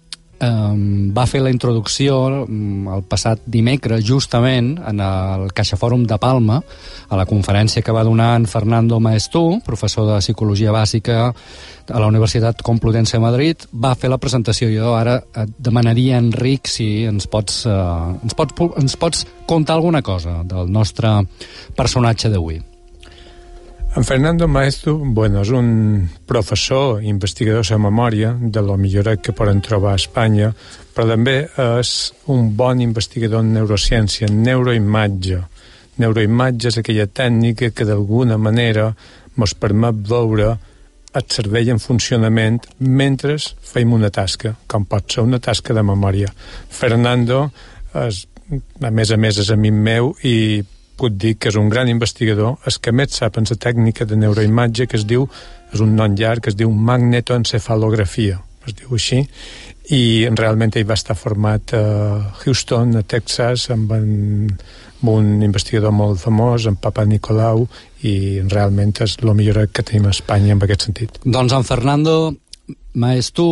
[SPEAKER 5] Um, va fer la introducció um, el passat dimecres, justament en el CaixaFòrum de Palma, a la conferència que va donar en Fernando Maestú, professor de Psicologia Bàsica a la Universitat Complutense de Madrid. Va fer la presentació. Jo ara et demanaria, Enric, si ens pots, uh, ens pots, ens pots contar alguna cosa del nostre personatge d'avui.
[SPEAKER 19] En Fernando Maestú, bueno, és un professor i investigador de memòria de lo milloret que poden trobar a Espanya, però també és un bon investigador en neurociència, en neuroimatge. Neuroimatge és aquella tècnica que d'alguna manera ens permet veure el cervell en funcionament mentre fem una tasca, com pot ser una tasca de memòria. Fernando, és, a més a més, és amic meu i puc dir que és un gran investigador, és que més sap en la tècnica de neuroimatge que es diu, és un nom llarg, que es diu magnetoencefalografia, es diu així, i realment ell va estar format a Houston, a Texas, amb un, amb un investigador molt famós, en Papa Nicolau, i realment és el millor que tenim a Espanya en aquest sentit.
[SPEAKER 5] Doncs en Fernando Maestú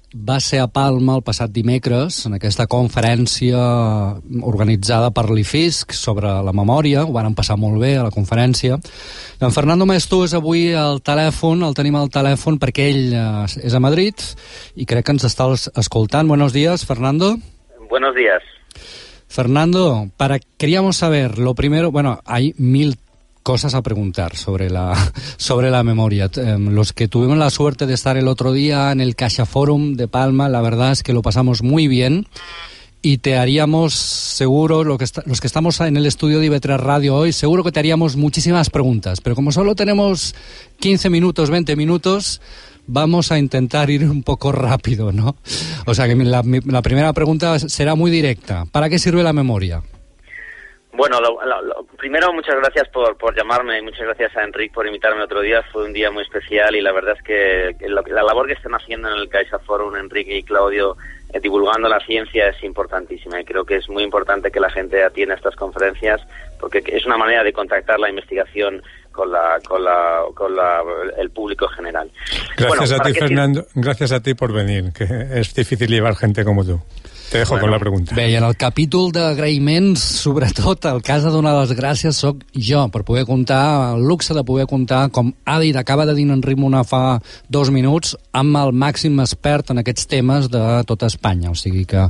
[SPEAKER 5] va ser a Palma el passat dimecres, en aquesta conferència organitzada per l'I F I S C sobre la memòria. Ho van passar molt bé a la conferència. En Fernando Maestú és avui al telèfon, el tenim al telèfon perquè ell eh, és a Madrid i crec que ens està escoltant. Buenos días, Fernando.
[SPEAKER 20] Buenos días.
[SPEAKER 5] Fernando, para, queríamos saber, lo primero, bueno, hay mil cosas a preguntar sobre la, sobre la memoria. Eh, los que tuvimos la suerte de estar el otro día en el Caixa Forum de Palma, la verdad es que lo pasamos muy bien y te haríamos, seguro, lo que está, los que estamos en el estudio de I V tres Radio hoy, seguro que te haríamos muchísimas preguntas, pero como solo tenemos quince minutos, veinte minutos, vamos a intentar ir un poco rápido, ¿no? O sea que la, la primera pregunta será muy directa. ¿Para qué sirve la memoria?
[SPEAKER 20] Bueno, lo, lo, lo, primero muchas gracias por, por llamarme y muchas gracias a Enric por invitarme otro día. Fue un día muy especial y la verdad es que, que lo, la labor que están haciendo en el Caixa Forum, Enrique y Claudio, eh, divulgando la ciencia es importantísima y creo que es muy importante que la gente atienda estas conferencias porque es una manera de contactar la investigación con la con la con la el público general.
[SPEAKER 19] Gracias
[SPEAKER 20] bueno,
[SPEAKER 19] a ti, Fernando. Si... Gracias a ti por venir, que es difícil llevar gente como tú. Te dejo bueno, con la pregunta.
[SPEAKER 5] Bé, i en el capítol d'agraïments, sobretot, el cas de donar les gràcies sóc jo, per poder comptar, el luxe de poder comptar, com ha dit, acaba de dir en Rimona fa dos minuts, amb el màxim expert en aquests temes de tota Espanya. O sigui que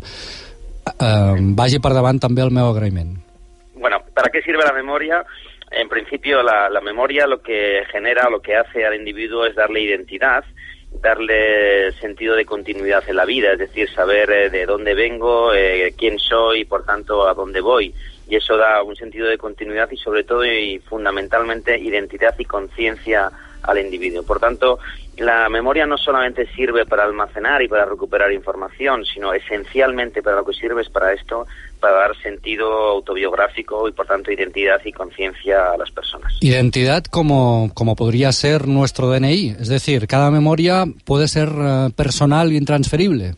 [SPEAKER 5] eh, vagi per davant també el meu agraïment.
[SPEAKER 20] Bueno, ¿para qué sirve la memoria? En principio, la, la memoria lo que genera, lo que hace al individuo es darle identidad, darle sentido de continuidad en la vida, es decir, saber eh, de dónde vengo, eh, quién soy y por tanto a dónde voy. Y eso da un sentido de continuidad y sobre todo y fundamentalmente identidad y conciencia al individuo. Por tanto, la memoria no solamente sirve para almacenar y para recuperar información, sino esencialmente para lo que sirve es para esto, para dar sentido autobiográfico y por tanto identidad y conciencia a las personas.
[SPEAKER 5] Identidad como, como podría ser nuestro D N I, es decir, cada memoria puede ser uh, personal e intransferible.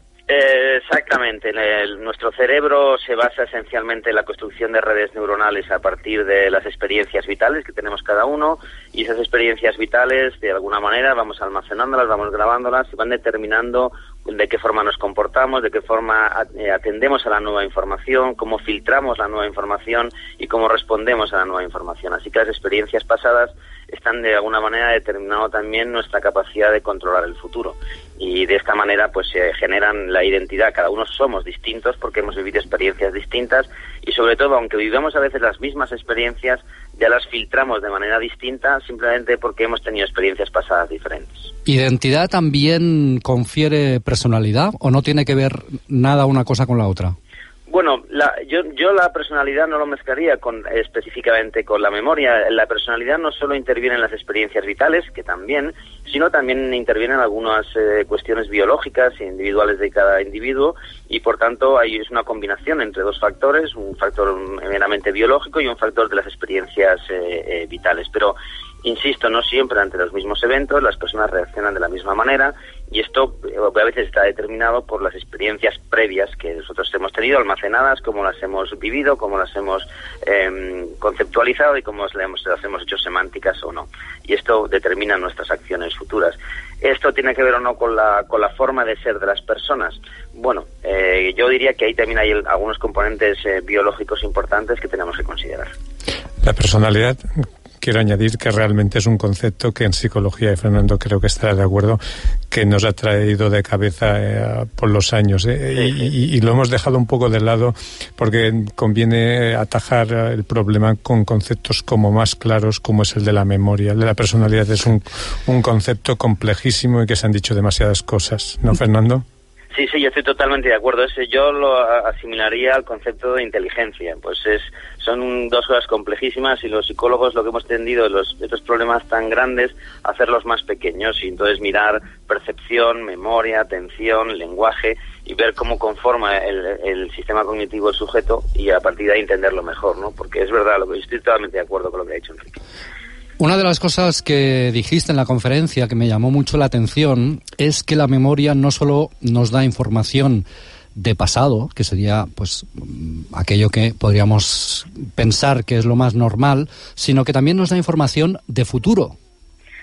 [SPEAKER 20] Eh, exactamente. El, nuestro cerebro se basa esencialmente en la construcción de redes neuronales a partir de las experiencias vitales que tenemos cada uno y esas experiencias vitales de alguna manera vamos almacenándolas, vamos grabándolas y van determinando de qué forma nos comportamos, de qué forma atendemos a la nueva información, cómo filtramos la nueva información y cómo respondemos a la nueva información. Así que las experiencias pasadas están de alguna manera determinando también nuestra capacidad de controlar el futuro. Y de esta manera pues se generan la identidad. Cada uno somos distintos porque hemos vivido experiencias distintas y sobre todo, aunque vivamos a veces las mismas experiencias, ya las filtramos de manera distinta simplemente porque hemos tenido experiencias pasadas diferentes.
[SPEAKER 5] ¿Identidad también confiere personalidad o no tiene que ver nada una cosa con la otra?
[SPEAKER 20] Bueno, la, yo, yo la personalidad no lo mezclaría con, específicamente con la memoria. La personalidad no solo interviene en las experiencias vitales, que también, sino también interviene en algunas eh, cuestiones biológicas e individuales de cada individuo y, por tanto, ahí es una combinación entre dos factores, un factor meramente biológico y un factor de las experiencias eh, eh, vitales. Pero, insisto, no siempre ante los mismos eventos las personas reaccionan de la misma manera y esto a veces está determinado por las experiencias previas que nosotros hemos tenido, almacenadas, cómo las hemos vivido, cómo las hemos eh, conceptualizado y cómo las hemos, las hemos hecho semánticas o no. Y esto determina nuestras acciones futuras. ¿Esto tiene que ver o no con la, con la forma de ser de las personas? Bueno, eh, yo diría que ahí también hay algunos componentes eh, biológicos importantes que tenemos que considerar.
[SPEAKER 19] La personalidad... Quiero añadir que realmente es un concepto que en psicología, y Fernando creo que estará de acuerdo, que nos ha traído de cabeza eh, por los años eh, sí, sí. Y, y lo hemos dejado un poco de lado porque conviene atajar el problema con conceptos como más claros como es el de la memoria. El de la personalidad es un, un concepto complejísimo y que se han dicho demasiadas cosas, ¿no, Fernando?
[SPEAKER 20] Sí, sí, yo estoy totalmente de acuerdo. Ese yo lo asimilaría al concepto de inteligencia. Pues es son dos cosas complejísimas y los psicólogos lo que hemos tendido los estos problemas tan grandes hacerlos más pequeños y entonces mirar percepción, memoria, atención, lenguaje y ver cómo conforma el, el sistema cognitivo del sujeto y a partir de ahí entenderlo mejor, ¿no? Porque es verdad, lo que estoy totalmente de acuerdo con lo que ha dicho Enrique.
[SPEAKER 5] Una de las cosas que dijiste en la conferencia que me llamó mucho la atención es que la memoria no solo nos da información de pasado, que sería pues aquello que podríamos pensar que es lo más normal, sino que también nos da información de futuro.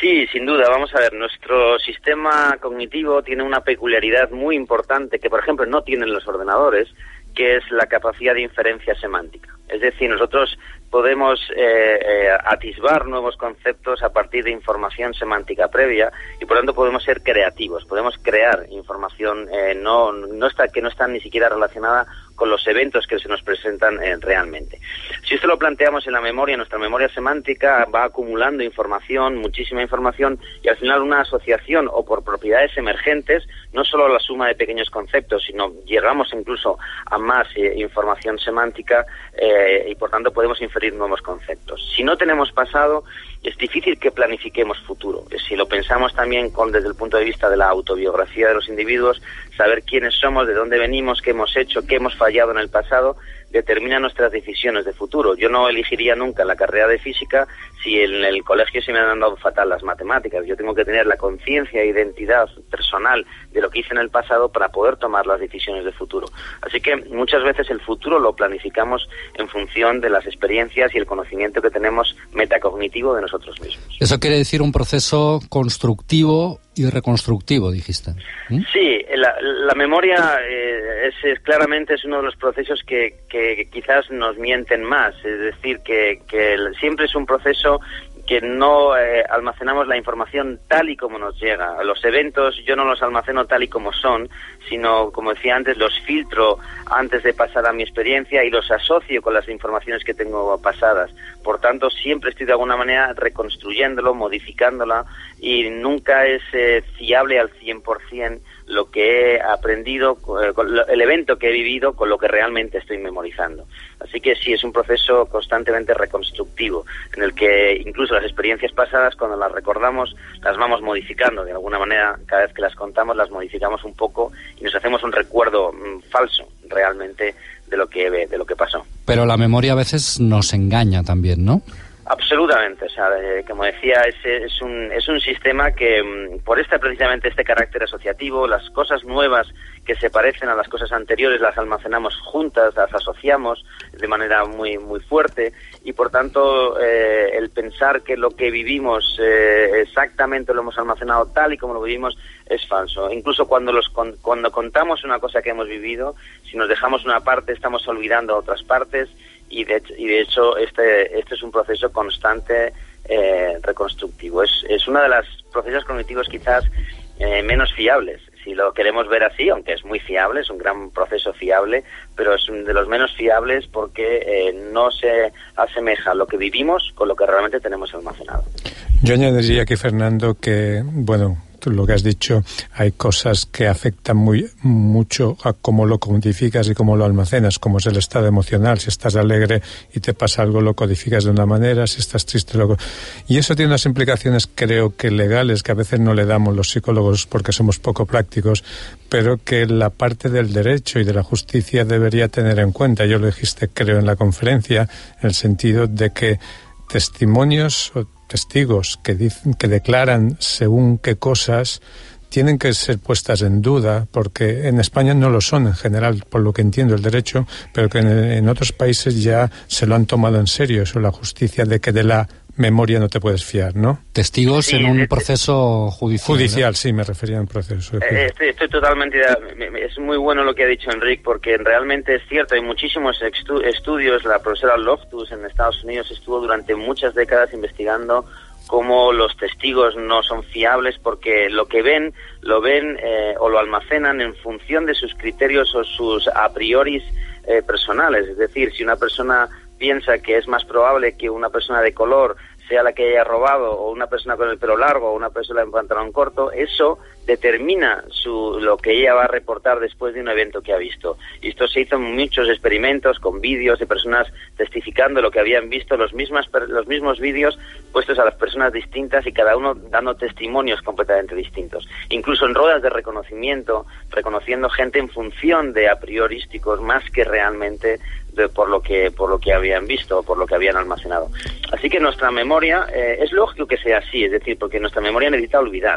[SPEAKER 20] Sí, sin duda. Vamos a ver, nuestro sistema cognitivo tiene una peculiaridad muy importante que, por ejemplo, no tienen los ordenadores, que es la capacidad de inferencia semántica. Es decir, nosotros podemos eh, eh, atisbar nuevos conceptos a partir de información semántica previa y, por tanto, podemos ser creativos, podemos crear información eh, no, no está, que no está ni siquiera relacionada con los eventos que se nos presentan eh, realmente. Si esto lo planteamos en la memoria, nuestra memoria semántica va acumulando información, muchísima información, y al final una asociación o por propiedades emergentes, no solo la suma de pequeños conceptos, sino llegamos incluso a más eh, información semántica eh, y por tanto podemos inferir nuevos conceptos. Si no tenemos pasado, es difícil que planifiquemos futuro. Si lo pensamos también con, desde el punto de vista de la autobiografía de los individuos, saber quiénes somos, de dónde venimos, qué hemos hecho, qué hemos fallado en el pasado, determina nuestras decisiones de futuro. Yo no elegiría nunca la carrera de física si en el colegio se me han dado fatal las matemáticas. Yo tengo que tener la conciencia e identidad personal de lo que hice en el pasado para poder tomar las decisiones de futuro. Así que muchas veces el futuro lo planificamos en función de las experiencias y el conocimiento que tenemos metacognitivo de nosotros mismos.
[SPEAKER 5] Eso quiere decir un proceso constructivo y reconstructivo, dijiste. ¿Mm?
[SPEAKER 20] Sí, la, la memoria eh, es, es claramente es uno de los procesos que, que quizás nos mienten más. Es decir, que, que siempre es un proceso que no eh, almacenamos la información tal y como nos llega. Los eventos yo no los almaceno tal y como son, sino, como decía antes, los filtro antes de pasar a mi experiencia y los asocio con las informaciones que tengo pasadas. Por tanto, siempre estoy de alguna manera reconstruyéndolo, modificándola, y nunca es eh, fiable al cien por ciento lo que he aprendido, eh, con lo, el evento que he vivido con lo que realmente estoy memorizando. Así que sí, es un proceso constantemente reconstructivo, en el que incluso las experiencias pasadas, cuando las recordamos, las vamos modificando. De alguna manera, cada vez que las contamos, las modificamos un poco y nos hacemos un recuerdo mmm, falso, realmente, de lo que de lo que pasó.
[SPEAKER 5] Pero la memoria a veces nos engaña también, ¿no?
[SPEAKER 20] Absolutamente, o sea, eh, como decía, es, es un es un sistema que mm, por este precisamente este carácter asociativo, las cosas nuevas que se parecen a las cosas anteriores las almacenamos juntas, las asociamos de manera muy muy fuerte, y por tanto eh, el pensar que lo que vivimos eh, exactamente lo hemos almacenado tal y como lo vivimos es falso. Incluso cuando los con, cuando contamos una cosa que hemos vivido, si nos dejamos una parte estamos olvidando otras partes. Y de, y de hecho este este es un proceso constante eh, reconstructivo. Es, es uno de los procesos cognitivos quizás eh, menos fiables, si lo queremos ver así, aunque es muy fiable, es un gran proceso fiable, pero es uno de los menos fiables porque eh, no se asemeja lo que vivimos con lo que realmente tenemos almacenado.
[SPEAKER 19] Yo añadiría aquí, Fernando, que, bueno, lo que has dicho, hay cosas que afectan muy mucho a cómo lo codificas y cómo lo almacenas, como es el estado emocional. Si estás alegre y te pasa algo, lo codificas de una manera, si estás triste, lo... Y eso tiene unas implicaciones, creo que legales, que a veces no le damos los psicólogos porque somos poco prácticos, pero que la parte del derecho y de la justicia debería tener en cuenta. Yo lo dijiste, creo, en la conferencia, en el sentido de que testimonios o testigos que dicen, que declaran según qué cosas tienen que ser puestas en duda, porque en España no lo son en general, por lo que entiendo el derecho, pero que en, en otros países ya se lo han tomado en serio, eso, la justicia, de que de la memoria no te puedes fiar, ¿no?
[SPEAKER 5] Testigos sí, en un proceso judicial.
[SPEAKER 19] Judicial,
[SPEAKER 5] ¿no?
[SPEAKER 19] Sí, me refería a un proceso.
[SPEAKER 20] Eh, estoy, estoy totalmente... Es muy bueno lo que ha dicho Enrique, porque realmente es cierto, hay muchísimos estu- estudios. La profesora Loftus en Estados Unidos estuvo durante muchas décadas investigando cómo los testigos no son fiables, porque lo que ven, lo ven eh, o lo almacenan en función de sus criterios o sus a priori eh, personales. Es decir, si una persona piensa que es más probable que una persona de color sea la que haya robado, o una persona con el pelo largo, o una persona en pantalón corto, eso determina su, lo que ella va a reportar después de un evento que ha visto. Y esto se hizo en muchos experimentos con vídeos de personas testificando lo que habían visto, los mismas, los mismos vídeos puestos a las personas distintas y cada uno dando testimonios completamente distintos. Incluso en ruedas de reconocimiento, reconociendo gente en función de a priorísticos más que realmente de, por lo que por lo que habían visto o por lo que habían almacenado. Así que nuestra memoria, eh, es lógico que sea así, es decir, porque nuestra memoria necesita olvidar.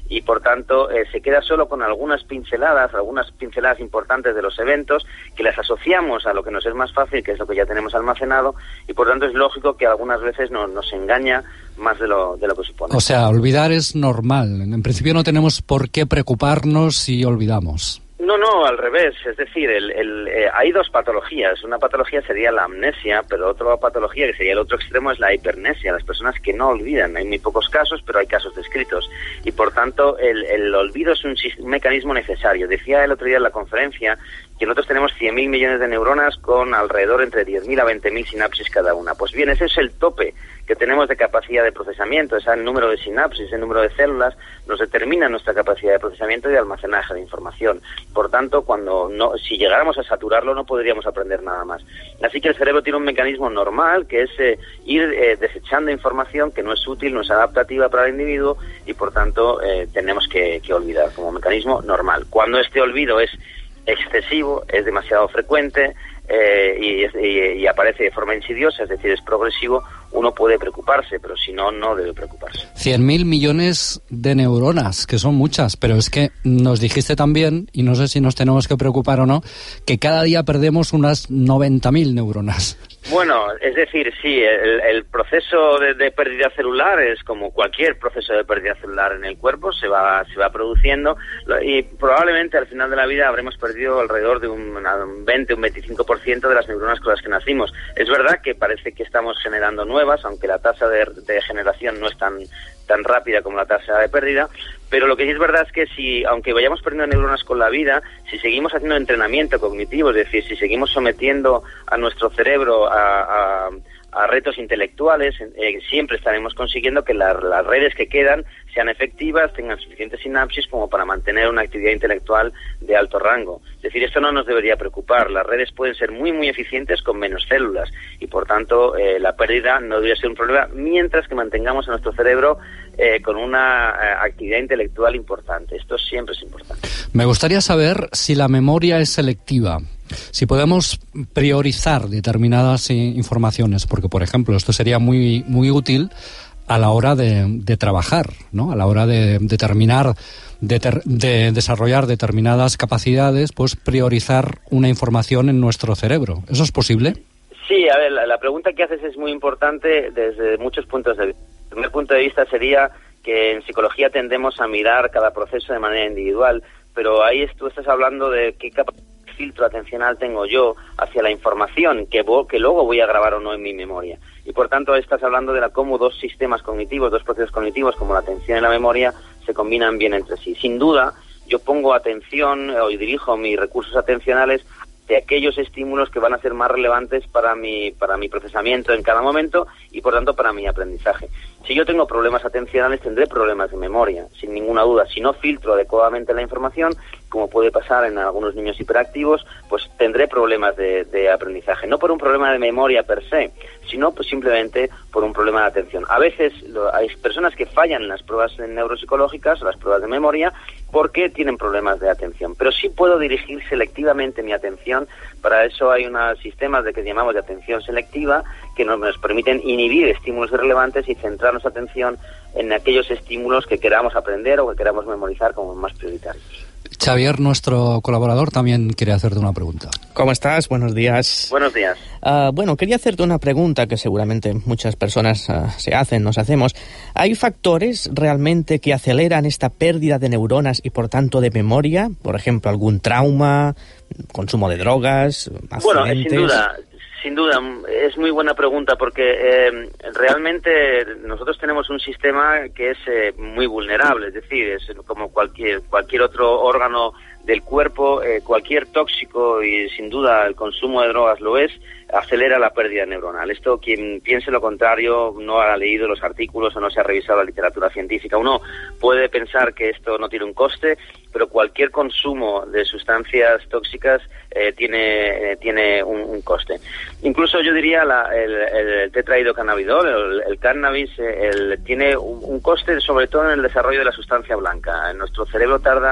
[SPEAKER 20] y por tanto eh, se queda solo con algunas pinceladas, algunas pinceladas importantes de los eventos que las asociamos a lo que nos es más fácil, que es lo que ya tenemos almacenado, y por tanto es lógico que algunas veces no, nos engaña más de lo, de lo que supone.
[SPEAKER 5] O sea, olvidar es normal. En principio no tenemos por qué preocuparnos si olvidamos.
[SPEAKER 20] No, no, al revés. Es decir, el, el, eh, hay dos patologías. Una patología sería la amnesia, pero otra patología, que sería el otro extremo, es la hipermnesia. Las personas que no olvidan. Hay muy pocos casos, pero hay casos descritos. Y por tanto, el, el olvido es un, un mecanismo necesario. Decía el otro día en la conferencia que nosotros tenemos cien mil millones de neuronas con alrededor entre diez mil a veinte mil sinapsis cada una. Pues bien, ese es el tope que tenemos de capacidad de procesamiento. Ese número de sinapsis, el número de células, nos determina nuestra capacidad de procesamiento y de almacenaje de información. Por tanto, cuando no, si llegáramos a saturarlo, no podríamos aprender nada más. Así que el cerebro tiene un mecanismo normal, que es eh, ir eh, desechando información que no es útil, no es adaptativa para el individuo, y por tanto eh, tenemos que, que olvidar como mecanismo normal. Cuando este olvido es excesivo, es demasiado frecuente eh, y, y, y aparece de forma insidiosa, es decir, es progresivo, uno puede preocuparse, pero si no, no debe preocuparse.
[SPEAKER 5] cien mil millones de neuronas, que son muchas, pero es que nos dijiste también, y no sé si nos tenemos que preocupar o no, que cada día perdemos unas noventa mil neuronas.
[SPEAKER 20] Bueno, es decir, sí, el, el proceso de, de pérdida celular es como cualquier proceso de pérdida celular en el cuerpo, se va se va produciendo y probablemente al final de la vida habremos perdido alrededor de un, un veinte, un veinticinco por ciento de las neuronas con las que nacimos. Es verdad que parece que estamos generando nuevas, aunque la tasa de, de generación no es tan tan rápida como la tasa de pérdida, pero lo que sí es verdad es que si, aunque vayamos perdiendo neuronas con la vida, si seguimos haciendo entrenamiento cognitivo, es decir, si seguimos sometiendo a nuestro cerebro a, a, a retos intelectuales, eh, siempre estaremos consiguiendo que la, las redes que quedan sean efectivas, tengan suficientes sinapsis como para mantener una actividad intelectual de alto rango. Es decir, esto no nos debería preocupar. Las redes pueden ser muy, muy eficientes con menos células y, por tanto, eh, la pérdida no debería ser un problema mientras que mantengamos a nuestro cerebro eh, con una eh, actividad intelectual importante. Esto siempre es importante.
[SPEAKER 5] Me gustaría saber si la memoria es selectiva. Si podemos priorizar determinadas informaciones, porque, por ejemplo, esto sería muy, muy útil a la hora de, de trabajar, ¿no? A la hora de determinar, de, ter, de desarrollar determinadas capacidades, pues priorizar una información en nuestro cerebro. ¿Eso es posible?
[SPEAKER 20] Sí, a ver, la, la pregunta que haces es muy importante desde muchos puntos de vista. El primer punto de vista sería que en psicología tendemos a mirar cada proceso de manera individual, pero ahí tú estás hablando de qué capacidad de filtro atencional tengo yo hacia la información que, vo- que luego voy a grabar o no en mi memoria. Y por tanto estás hablando de la, cómo dos sistemas cognitivos, dos procesos cognitivos como la atención y la memoria se combinan bien entre sí. Sin duda, yo pongo atención o dirijo mis recursos atencionales de aquellos estímulos que van a ser más relevantes para mi, para mi procesamiento en cada momento y por tanto para mi aprendizaje. Si yo tengo problemas atencionales, tendré problemas de memoria, sin ninguna duda. Si no filtro adecuadamente la información, como puede pasar en algunos niños hiperactivos, pues tendré problemas de, de aprendizaje. No por un problema de memoria per se, sino pues simplemente por un problema de atención. A veces lo, hay personas que fallan en las pruebas neuropsicológicas, las pruebas de memoria, porque tienen problemas de atención. Pero sí puedo dirigir selectivamente mi atención. Para eso hay unos sistemas de que llamamos de atención selectiva que nos, nos permiten inhibir estímulos irrelevantes y centrar nuestra atención en aquellos estímulos que queramos aprender o que queramos memorizar como más prioritarios.
[SPEAKER 5] Xavier, nuestro colaborador, también quiere hacerte una pregunta.
[SPEAKER 6] ¿Cómo estás? Buenos días.
[SPEAKER 20] Buenos días.
[SPEAKER 6] Uh, bueno, quería hacerte una pregunta que seguramente muchas personas uh, se hacen, nos hacemos. ¿Hay factores realmente que aceleran esta pérdida de neuronas y, por tanto, de memoria? Por ejemplo, algún trauma, consumo de drogas, accidentes...
[SPEAKER 20] Bueno, sin duda... Sin duda, es muy buena pregunta porque eh, realmente nosotros tenemos un sistema que es eh, muy vulnerable, es decir, es como cualquier cualquier otro órgano del cuerpo, eh, cualquier tóxico, y sin duda el consumo de drogas lo es, acelera la pérdida neuronal. Esto, quien piense lo contrario, no ha leído los artículos o no se ha revisado la literatura científica. Uno puede pensar que esto no tiene un coste, pero cualquier consumo de sustancias tóxicas eh, tiene eh, tiene un, un coste. Incluso yo diría la, el, el tetrahidrocannabinol, el, el cannabis, el, tiene un, un coste sobre todo en el desarrollo de la sustancia blanca. Nuestro cerebro tarda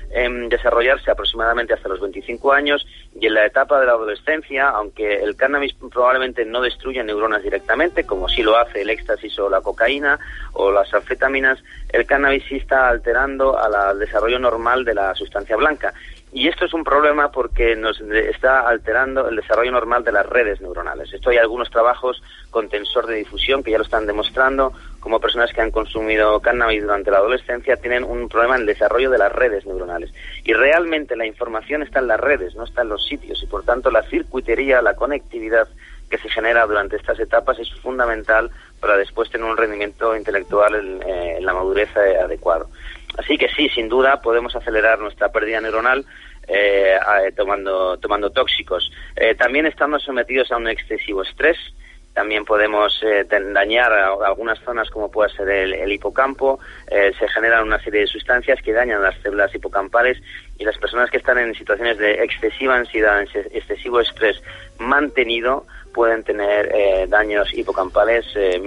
[SPEAKER 20] eh, desarrollarse aproximadamente hasta los veinticinco años, y en la etapa de la adolescencia, aunque el cannabis probablemente no destruya neuronas directamente, como sí lo hace el éxtasis o la cocaína o las anfetaminas, el cannabis sí está alterando al desarrollo normal de la sustancia blanca. Y esto es un problema porque nos está alterando el desarrollo normal de las redes neuronales. Esto hay algunos trabajos con tensor de difusión que ya lo están demostrando, como personas que han consumido cannabis durante la adolescencia tienen un problema en el desarrollo de las redes neuronales. Y realmente la información está en las redes, no está en los sitios, y por tanto la circuitería, la conectividad que se genera durante estas etapas es fundamental para después tener un rendimiento intelectual en, eh, en la madurez eh, adecuado. Así que sí, sin duda, podemos acelerar nuestra pérdida neuronal eh, eh, tomando, tomando tóxicos. Eh, también estando sometidos a un excesivo estrés, también podemos eh, dañar a, a algunas zonas como puede ser el, el hipocampo, eh, se generan una serie de sustancias que dañan las células hipocampales, y las personas que están en situaciones de excesiva ansiedad, excesivo estrés mantenido, pueden tener eh, daños hipocampales eh,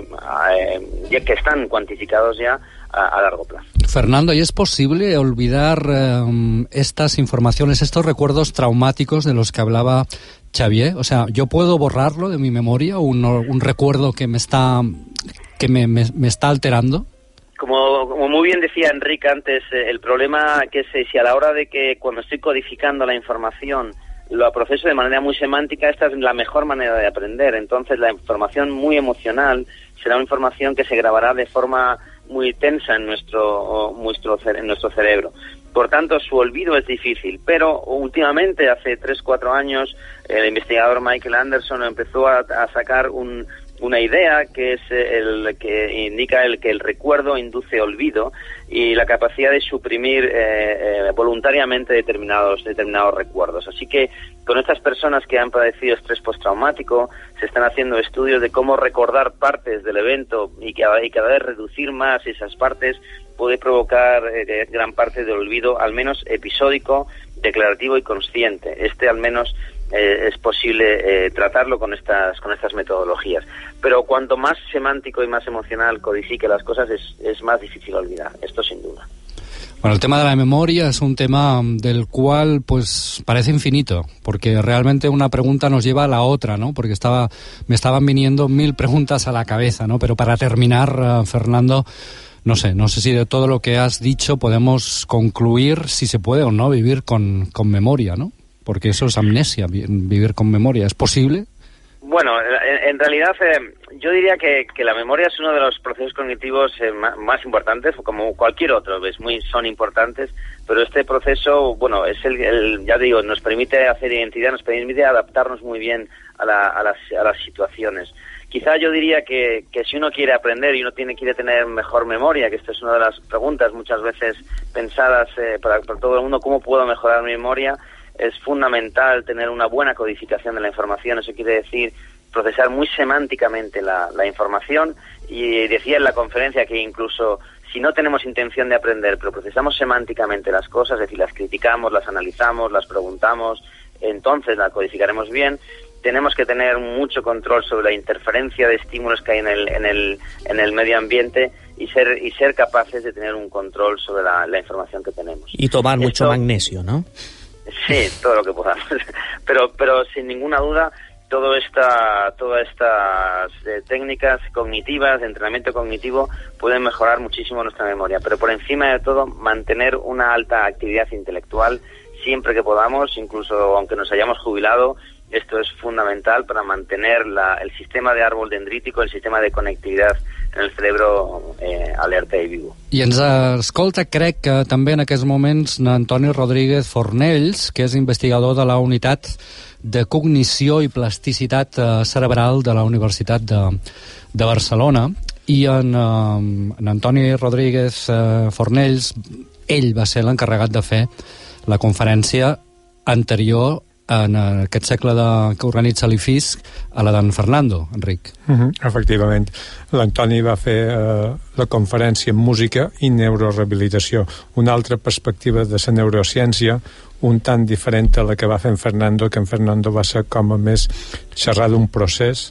[SPEAKER 20] eh, que están cuantificados ya a, a largo plazo.
[SPEAKER 5] Fernando, ¿y es posible olvidar eh, estas informaciones, estos recuerdos traumáticos de los que hablaba Xavier? O sea, ¿yo puedo borrarlo de mi memoria, un, un recuerdo que me está, que me, me, me está alterando?
[SPEAKER 20] Como, como muy bien decía Enrique antes, eh, el problema que es eh, si a la hora de que cuando estoy codificando la información lo proceso de manera muy semántica, esta es la mejor manera de aprender. Entonces la información muy emocional será una información que se grabará de forma muy tensa en nuestro, nuestro, en nuestro cerebro. Por tanto, su olvido es difícil, pero últimamente, hace tres, cuatro años, el investigador Michael Anderson empezó a, a sacar un, una idea que es el que indica el que el recuerdo induce olvido y la capacidad de suprimir eh, eh, voluntariamente determinados determinados recuerdos. Así que con estas personas que han padecido estrés postraumático se están haciendo estudios de cómo recordar partes del evento y, que, y cada vez reducir más esas partes puede provocar eh, gran parte del olvido, al menos episódico, declarativo y consciente. Este al menos eh, es posible eh, tratarlo con estas con estas metodologías. Pero cuanto más semántico y más emocional codifique las cosas, es, es más difícil olvidar. Esto sin duda.
[SPEAKER 5] Bueno, el tema de la memoria es un tema del cual pues parece infinito, porque realmente una pregunta nos lleva a la otra, ¿no? Porque estaba me estaban viniendo mil preguntas a la cabeza, ¿no? Pero para terminar, uh, Fernando, no sé, no sé si de todo lo que has dicho podemos concluir si se puede o no vivir con, con memoria, ¿no? Porque eso es amnesia, vivir con memoria. ¿Es posible?
[SPEAKER 20] Bueno, en, en realidad eh, yo diría que, que la memoria es uno de los procesos cognitivos eh, más, más importantes, como cualquier otro, es muy, son importantes, pero este proceso, bueno, es el, el, ya digo, nos permite hacer identidad, nos permite adaptarnos muy bien a, la, a, las, a las situaciones. Quizá yo diría que, que si uno quiere aprender y uno tiene quiere tener mejor memoria, que esta es una de las preguntas muchas veces pensadas eh, para, para todo el mundo, ¿cómo puedo mejorar mi memoria? Es fundamental tener una buena codificación de la información. Eso quiere decir procesar muy semánticamente la, la información. Y decía en la conferencia que incluso si no tenemos intención de aprender, pero procesamos semánticamente las cosas, es decir, las criticamos, las analizamos, las preguntamos, entonces la codificaremos bien. Tenemos que tener mucho control sobre la interferencia de estímulos que hay en el, en el, en el medio ambiente y ser, y ser capaces de tener un control sobre la, la información que tenemos.
[SPEAKER 6] Y tomar
[SPEAKER 20] Esto,
[SPEAKER 6] mucho magnesio, ¿no?
[SPEAKER 20] Sí, todo lo que podamos. Pero, pero sin ninguna duda, todo esta, todas estas eh, técnicas cognitivas, de entrenamiento cognitivo, pueden mejorar muchísimo nuestra memoria. Pero por encima de todo, mantener una alta actividad intelectual siempre que podamos, incluso aunque nos hayamos jubilado. Esto es fundamental para mantener la, el sistema de árbol dendrítico, el sistema de conectividad en el cerebro eh, alerta i viu.
[SPEAKER 5] I ens escolta, crec que també en aquests moments, Antoni Rodríguez Fornells, que és investigador de la Unitat de Cognició i Plasticitat eh, Cerebral de la Universitat de, de Barcelona, i en, eh, en Antoni Rodríguez eh, Fornells, ell va ser l'encarregat de fer la conferència anterior en aquest segle de, que organitza l'I F I S a la d'en Fernando, Enric.
[SPEAKER 19] Uh-huh, efectivament. L'Antoni va fer eh, la conferència en música i neurorehabilitació, una altra perspectiva de la neurociència, un tant diferent a la que va fer en Fernando, que en Fernando va ser com a més xerrar d'un procés,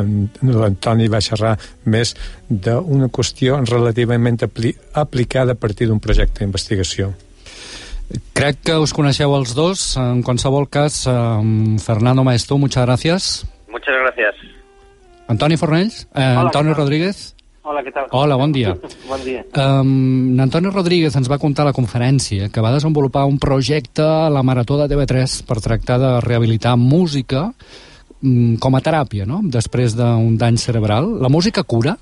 [SPEAKER 19] l'Antoni va xerrar més d'una qüestió relativament apli- aplicada a partir d'un projecte d'investigació.
[SPEAKER 5] Crec que us coneixeu els dos. En qualsevol cas, um, Fernando Maeztu, muchas gracias.
[SPEAKER 20] Muchas gracias.
[SPEAKER 5] Antoni Fornells? Eh,
[SPEAKER 21] Hola,
[SPEAKER 5] Antoni
[SPEAKER 21] què tal?
[SPEAKER 5] Rodríguez?
[SPEAKER 21] Hola, què tal?
[SPEAKER 5] Hola, bon dia.
[SPEAKER 21] Bon dia.
[SPEAKER 5] Um, Antoni Rodríguez ens va contar a la conferència que va desenvolupar un projecte a la Marató de T V tres per tractar de rehabilitar música um, com a teràpia, no?, després d'un dany cerebral. La música cura?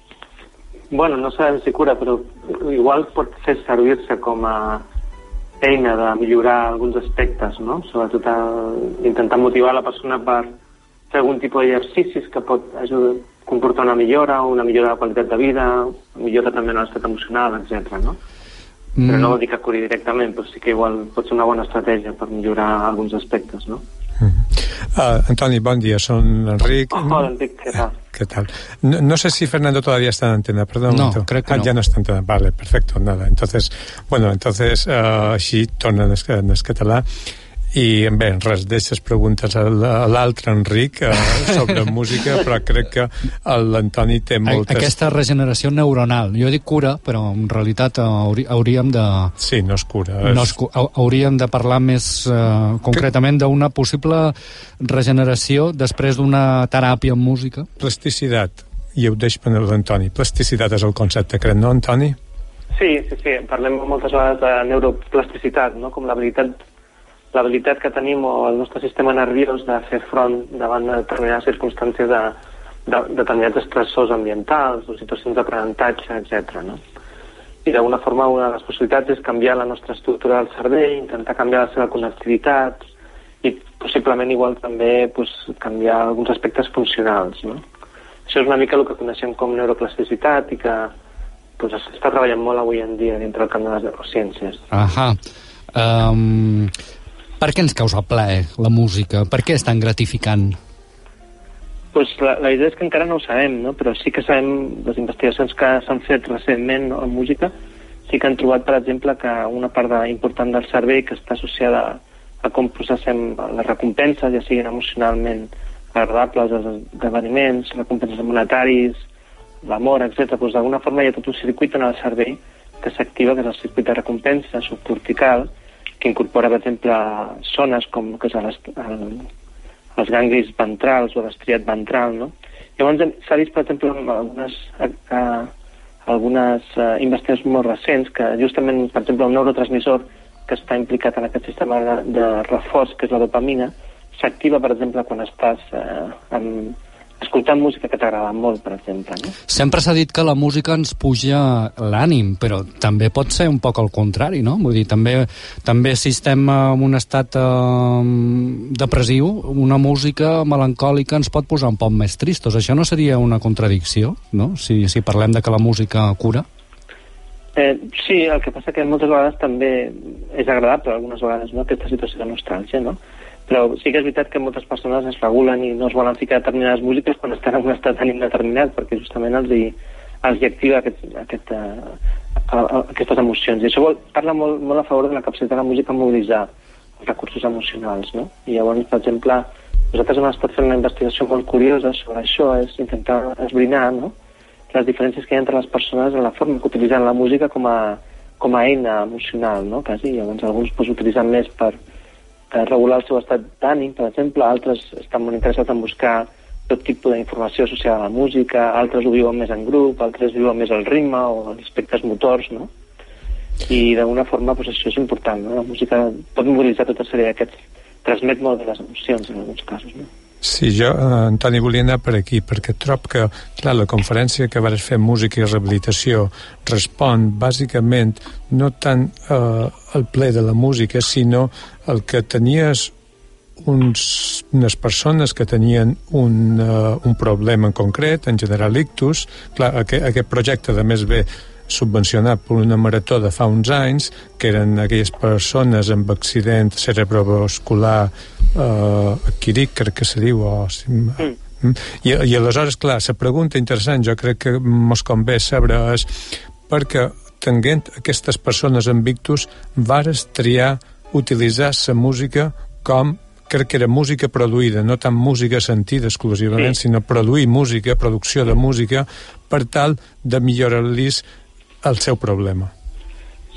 [SPEAKER 21] Bueno, no sabem si cura, però igual pot fer servir-se com a eina de millorar alguns aspectes, no? Sobretot el, intentar motivar la persona per fer algun tipus d'exercicis que pot ajudar, comportar una millora, una millora de qualitat de vida, millora també en l'estat emocional, etcètera, no? Mm. Però no vol dir que curi directament, però sí que igual pot ser una bona estratègia per millorar alguns aspectes, no?
[SPEAKER 19] Mm. Uh, Antoni, bon dia, son Enric.
[SPEAKER 21] Oh, hola, Enric, què tal?
[SPEAKER 19] ¿Qué tal? No, no sé si Fernando todavía está en antena, perdón.
[SPEAKER 5] No,
[SPEAKER 19] momento.
[SPEAKER 5] creo que
[SPEAKER 19] ah,
[SPEAKER 5] no.
[SPEAKER 19] Ya no está en antena, vale, perfecto, nada. Entonces, bueno, entonces, uh, així torna en, en el català. I bé, res, deixes preguntes a l'altre Enric uh, sobre música, però crec que l'Antoni té moltes...
[SPEAKER 5] Aquesta regeneració neuronal, jo dic cura, però en realitat hauri, hauríem de...
[SPEAKER 19] Sí, no és cura.
[SPEAKER 5] No és, hauríem de parlar més uh, concretament d'una possible regeneració després d'una teràpia en música.
[SPEAKER 19] Plasticitat, i ho deixo per l'Antoni. Plasticitat és el concepte, crec, no, Antoni?
[SPEAKER 21] Sí, sí, sí, parlem moltes vegades de neuroplasticitat, no?, com l'habilitat l'habilitat que tenim o el nostre sistema nerviós de fer front davant de determinades circumstàncies de, de, de determinats estressors ambientals o situacions d'aprenentatge, etcètera, no? I d'alguna forma una de les possibilitats és canviar la nostra estructura del cervell, intentar canviar la seva connectivitat i possiblement igual també pues, canviar alguns aspectes funcionals, no? Això és una mica el que coneixem com neuroplasticitat i que pues, s'està treballant molt avui en dia dintre del camp de les neurociències.
[SPEAKER 5] Ahà. Um... Per què ens causa plaer la música? Per què és tan gratificant?
[SPEAKER 21] Pues la, la idea és que encara no ho sabem, no? Però sí que sabem, les investigacions que s'han fet recentment, no, en música, sí que han trobat, per exemple, que una part de, important del cervell que està associada a, a com processem les recompenses, ja siguin emocionalment agradables, els esdeveniments, recompenses monetaris, l'amor, etcètera. Pues d'alguna forma hi ha tot un circuit en el cervell que s'activa, que és el circuit de recompensa subcortical, que incorpora, per exemple, zones com que és el, el, els ganglis ventrals o l'estriat ventral, no? Llavors s'ha vist, per exemple, algunes, a, a, algunes uh, investigacions molt recents que justament, per exemple, un neurotransmissor que està implicat en aquest sistema de, de reforç, que és la dopamina, s'activa, per exemple, quan estàs uh, amb, escoltant música que t'agrada molt, per exemple, no?
[SPEAKER 5] Sempre s'ha dit que la música ens puja l'ànim, però també pot ser un poc al contrari, no? Vull dir, també, també si estem en un estat eh, depressiu, una música melancòlica ens pot posar un poc més tristos. Això no seria una contradicció, no?, si, si parlem de que la música cura?
[SPEAKER 21] Eh, sí, el que passa que moltes vegades també és agradable, algunes vegades, no?, aquesta situació de nostàlgia, no? Però sí que és veritat que moltes persones es regulen i no es volen ficar determinades músiques quan estan en un estat d'ànim determinat, perquè justament els hi, els hi activa aquest, aquest, uh, aquestes emocions. I això vol, parla molt, molt a favor de la capacitat de la música a mobilitzar els recursos emocionals, no? I llavors, per exemple, nosaltres hem estat fent una investigació molt curiosa sobre això, és intentar esbrinar, no?, les diferències que hi ha entre les persones en la forma que utilitzen la música com a, com a eina emocional, no?, quasi. Llavors, alguns pues, utilitzen més per regular el seu estat d'ànim, per exemple, altres estan molt interessats en buscar tot tipus d'informació associada a la música, altres ho viuen més en grup, altres viuen més el ritme o els aspectes motors, no? I d'alguna forma pues, això és important, no? La música pot mobilitzar tota sèrie d'aquests, transmet molt de les emocions en alguns casos, no?
[SPEAKER 19] Sí, jo, eh, Antoni, volia anar per aquí, perquè trob que, clar, la conferència que vas fer Música i Rehabilitació respon, bàsicament, no tant eh, al ple de la música, sinó el que tenies uns, unes persones que tenien un, uh, un problema en concret, en general ictus. Clar, aquest, aquest projecte, de més bé, subvencionat per una marató de fa uns anys, que eren aquelles persones amb accident cerebrovascular eh, adquirit, crec que se diu, o... Mm. I, I aleshores, clar, la pregunta interessant, jo crec que mos convé saber és perquè tenint aquestes persones amb ictus vares triar utilitzar la música com, crec que era música produïda, no tant música sentida exclusivament, sí, sinó produir música, producció de música, per tal de millorar-los el seu problema.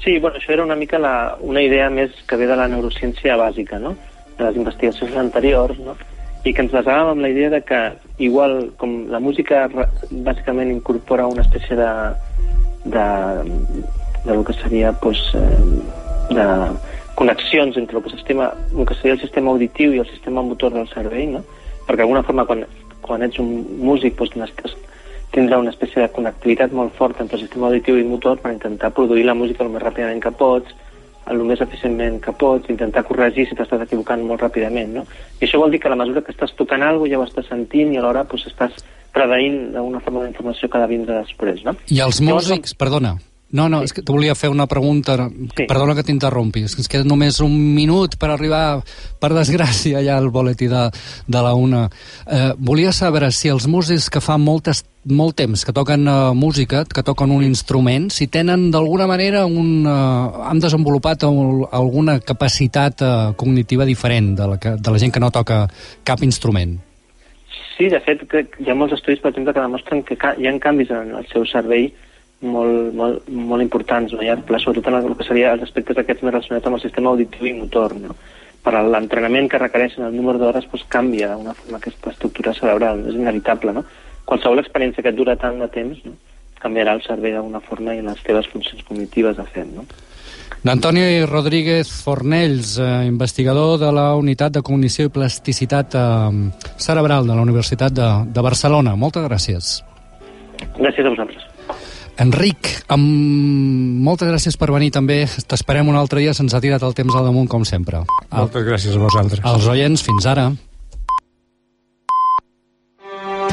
[SPEAKER 21] Sí, bueno, això era una mica la, una idea més que ve de la neurociència bàsica, no? De les investigacions anteriors, no? I que ens basàvem en la idea de que, igual com la música bàsicament incorpora una espècie de de, de lo que seria pues, eh, de connexions entre el que, sistema, el que seria el sistema auditiu i el sistema motor del cervell, no? Perquè d'alguna forma quan, quan ets un músic pues, tindrà una espècie de connectivitat molt forta entre el sistema auditiu i motor per intentar produir la música el més ràpidament que pots, el més eficientment que pots, intentar corregir si t'estàs equivocant molt ràpidament, no? I això vol dir que a la mesura que estàs tocant alguna cosa ja ho estàs sentint i alhora pues, estàs preveint d'una forma d'informació que ha de vindre després, no?
[SPEAKER 5] I els músics, perdona, no, no, sí. És que te volia fer una pregunta, sí. Perdona que t'interrompi, és que ens queda només un minut per arribar, per desgràcia, ja al boletí de, de la una. Eh, volia saber si els músics que fa moltes, molt temps que toquen uh, música, que toquen un instrument, si tenen d'alguna manera un, uh, han desenvolupat un, alguna capacitat uh, cognitiva diferent de la, que, de la gent que no toca cap instrument.
[SPEAKER 21] Sí, de fet, hi ha molts estudis, per exemple, que demostren que hi ha canvis en el seu cervell molt, molt, molt importants, no? Ja, sobretot en el que seria els aspectes aquests més relacionats amb el sistema auditiu i motor, no? Per l'entrenament que requereixen el número d'hores pues, canvia d'una forma aquesta estructura cerebral, és inevitable, no? Qualsevol experiència que et dura tant de temps, no? Canviarà el cervell d'alguna forma i les teves funcions cognitives de fet, no?
[SPEAKER 5] D'Antoni Rodríguez Fornells, eh, investigador de la Unitat de Cognició i Plasticitat eh, Cerebral de la Universitat de, de Barcelona. Moltes gràcies.
[SPEAKER 21] Gràcies a vosaltres.
[SPEAKER 5] Enric, amb... moltes gràcies per venir també. T'esperem un altre dia, se'ns ha tirat el temps al damunt com sempre.
[SPEAKER 19] Moltes gràcies a vosaltres.
[SPEAKER 5] Als oients, fins ara.